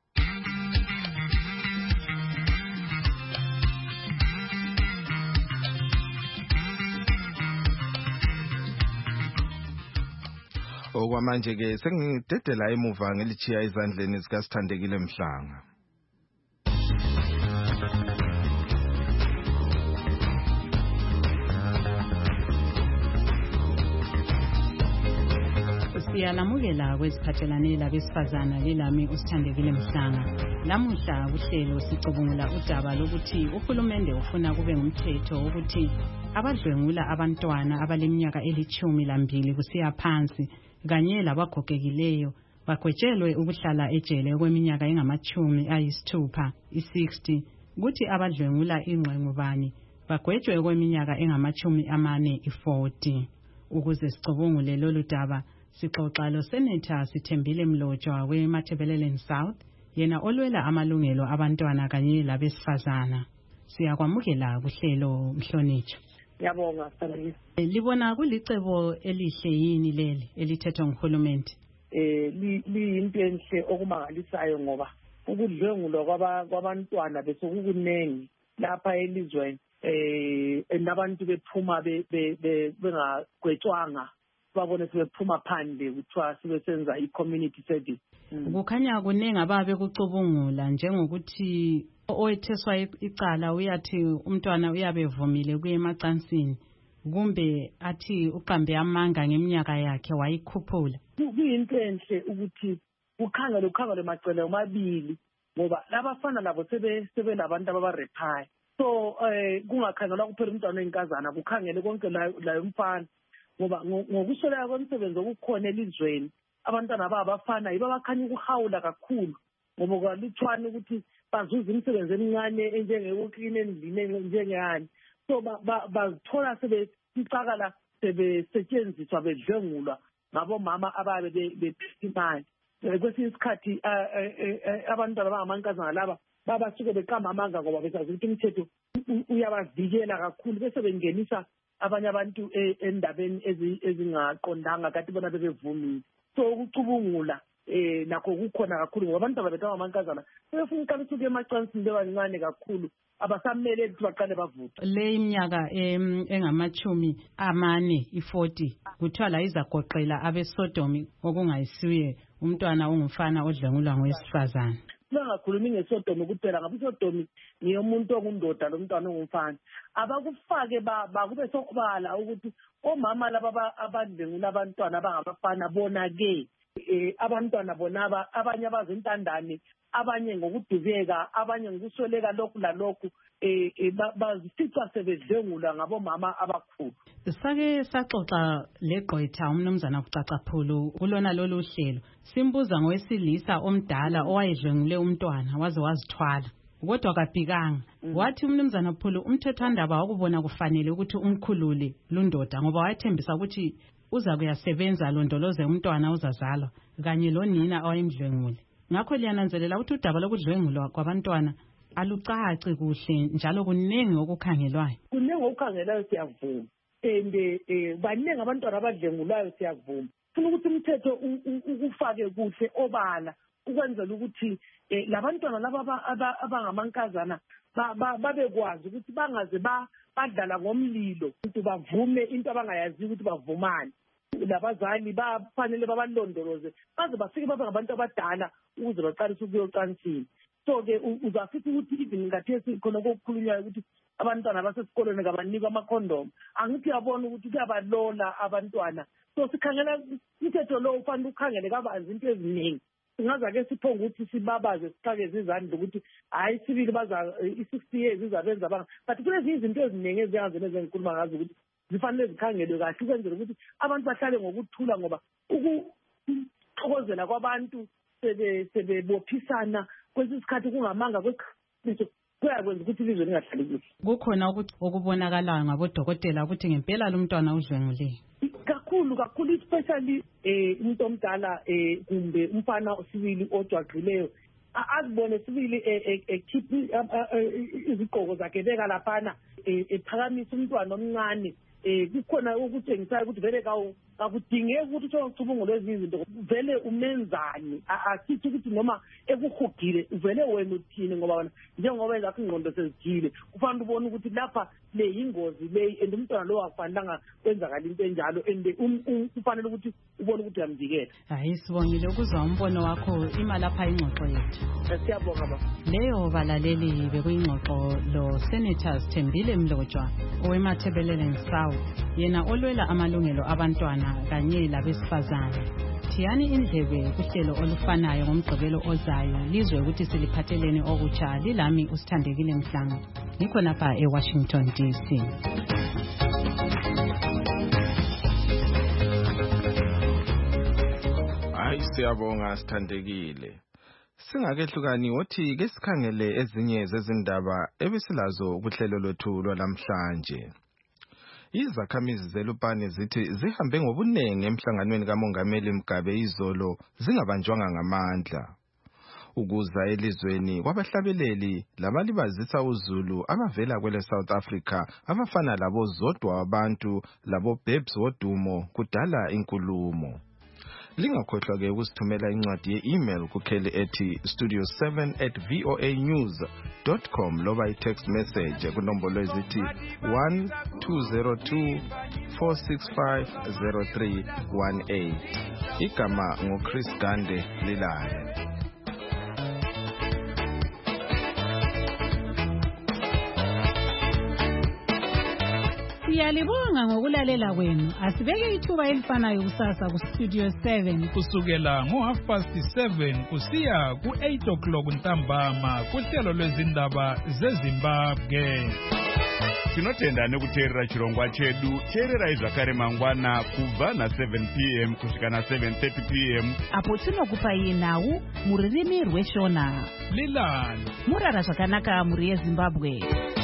Okwamanje-ke sengidedela emuva ngelichiya ezandleni zikaSithandekile Mhlanga. Siyalamukela kweziphathelane labesifazana lilami usithandekile Mhlanga. Namuhla kuhlelo sicubungula udaba lokuthi uhulumende ufuna kube ngumthetho ukuthi abadlwengula abantwana abaleminyaka eli-12 kusiya phansi kanye labagogekileyo bagwetshelwe ukuhlala ejele kweminyaka engama-60 i-60 kuthi abadlwengula ingqengubani bagwetshwe kweminyaka engama-40 i-40. Ukuze sicubungule lolu daba sixoxa lo-Senator Sithembile Mlotshwa weMatabeleland South, yena olwela amalungelo abantwana kanye labesifazana. Siyakwamukela kuhlelo Mhlonitsho. Ngiyabonga Sithembile. Libona kulicebo elihle yini leli elithethwa nguhulumende? Liyinto enhle okumangalisayo ngoba ukudlwengulwa kwabantwana besokukunengi lapha elizweni nabantu bephuma bengagwetshwanga babone sebephuma phandle kuthiwa sebesenza i-community service. Kukhanya kunengi ababe kucubungula njengokuthi owetheswa icala uyathi umntwana uyabevumile kuye emacansini kumbe athi uqambe amanga ngeminyaka yakhe wayikhuphula. Kuyinto enhle ukuthi ukhangelwe macele omabili ngoba labafana labo sebelabantu ababarephayo. So kungakhangelwa kuphela umntwana oyinkazana kukhangele konke layo mfana ngoba ngokusweleka kwemisebenzi okukhona elizweni abantwana babafana yibo abakhanya ukuhawula kakhulu ngoba kwalutshwana ukuthi bazuza imisebenzi emincane enjengeyokuklina endlini njengeyani. So bazithola sebecakala sebesetshenziswa bedlwengulwa ngabomama ababe bephethe imali. Kwesinye isikhathi abantwana abangamankazana laba babasuke beqamba amanga ngoba besazi ukuthi umthetho uyabavikela kakhulu bese bengenisa abanye abantu endabeni ezingaqondanga kati bona bebevumile. So ukucubungula nakho kukhona kakhulu ngoba abantwana bethu abangamankazana sebefuna uqalisa ukuya emacansini bebancane kakhulu abasamele ukuthi baqale bavuthe. Le iminyaka engama-40 i-40 kuthiwa la izagoqela abesodomi okungayisiwe umntwana ongumfana odlwengulwa ngowesifazane. Bangakhulumi ngesodomi kuphela ngabe isodomi niyomuntu ongundoda lo mntwana ongumfana abakufake bakube sokubala ukuthi omama laba abadlwengula abantwana abangabafana bona-ke abantwana bonaba abanye abazintandane abanye ngokudubeka abanye ngokusweleka lokhu lalokhu bazifica sebedlwengulwa ngabomama abakhulu. Sake saxoxa leGqwetha umnumzana Kucacaphulu kulona lolu hlelo simbuza ngowesilisa omdala owayedlwengule umntwana waze wazithwala kodwa kabhikanga. Wathi umnumzana Phulu umthethwandaba wakubona kufanele ukuthi umkhulule lundoda ngoba wayethembisa ukuthi uza kuyasebenza londoloze umntwana uzazalwa kanye lonina awayemdlwengule. Ngakho liyananzelela ukuthi udaba lokudlwengulwa kwabantwana alucaci kuhle njalo kunengi okukhangelwayo. Kunengi okukhangelwayo siyavuma baningi abantwana abadlwengulwayo siyavuma. Funa ukuthi umthetho ukufake kuhle obala ukwenzela ukuthi labantwana laba abangamankazana babekwazi ukuthi bangaze badlala ngomlilo ukuthi bavume into abangayazi ukuthi bavumani. Labazali bafanele babalondoloze baze bafike babe ngabantu abadala ukuze baqalise ukuyocansini. So-ke uzafisa ukuthi even ngathesi khona kokukhulunywayo ukuthi abantwana basesikolweni kabanikwa amakhondomu angithi uyabona ukuthi kuyabalola abantwana. So sikhangela umthetho lo ufanele ukhangele kabanzi into eziningi. Singaza-ke siphonga ukuthi sibabaze siqakeze izandla ukuthi hhayi sibili i-60 years izabenza abanga but kunezinye izinto eziningi ezingazona ezengikhuluma ngazo ukuthi zifanele zikhangelwe kahle ukwenzela ukuthi abantu bahlale ngokuthula ngoba ukuxokozela kwabantu sebebophisana kwesinye isikhathi kungamanga kweqiniso kuyakwenza ukuthi ilizwe lingahlali kuhle. Kukhona okubonakalayo ngabodokotela ukuthi ngempela lo mntwana udlwenguliwe kakhulu especially umuntu omdala kumbe umfana sibili ojwaqileyo azibone sibili ekhipha izigqoko zakhe beka laphana ephakamisa umntwana omncane. Kukhona ukutshengisayo ukuthi vele kakudingeki ukuthi ucubungule lezi izinto vele umenzani asithi ukuthi noma ekuhugile vele wena uthini ngoba wena njengoba ezakho ingqondo sezijile kufanele ubone ukuthi lapha le yingozi leyi and umntwana lo akufanelanga kwenzakala into enjalo and kufanele ukuthi ubone ukuthi uyamvikela. Hayi sibongile ukuzwa umbono wakho ima lapha ingxoxo yethu. Siyabonga baba. Leyo balaleli bekuyingxoxo lo Senator Sithembile Mlotshwa owematabeleland South yena olwela amalungelo abantwana kanye labesifazane. thiyani indlebe kuhlelo olufanayo ngomgqibelo ozayo lizwe ukuthi siliphatheleni okutsha. Lilami uSithandekile Mhlanga, ngikho lapha eWashington DC. Hayi, siyabonga Sithandekile. Singakehlukani wothi ke sikhangele ezinye zezindaba ebisilazo kuhlelo lwethu lwalamhlanje. Izakhamizi zeLupane zithi zihambe ngobunengi emhlanganweni kaMongameli Mugabe izolo zingabanjwanga ngamandla. Ukuza elizweni kwabahlabeleli labalibazisa uZulu abavela kwele South Africa abafana labo Zodwa wabantu labo Babes wodumo kudala inkulumo. Lingakhohlwa ke ukusithumela incwadi ye-email kukheli ethi studio7@voanews.com loba i-text message kunombolo ezithi 1202 465 0318. Igama ngoChris Gande Lilane. Siyalibonga ngokulalela kwenu. Asibeke ithuba elifanayo kusasa ku Studio 7 kusukela ngo7:30 kusiya ku8:00 ntambama kuhlelo lwezindaba zeZimbabwe. Tinotenda nekuteerera chirongwa chedu. Teerera zvakare mangwana kubva na7 p.m. kusvika na7:30 p.m. apo tinokupai nhau muririmi rweShona. Lilani murara zvakanaka muri yeZimbabwe.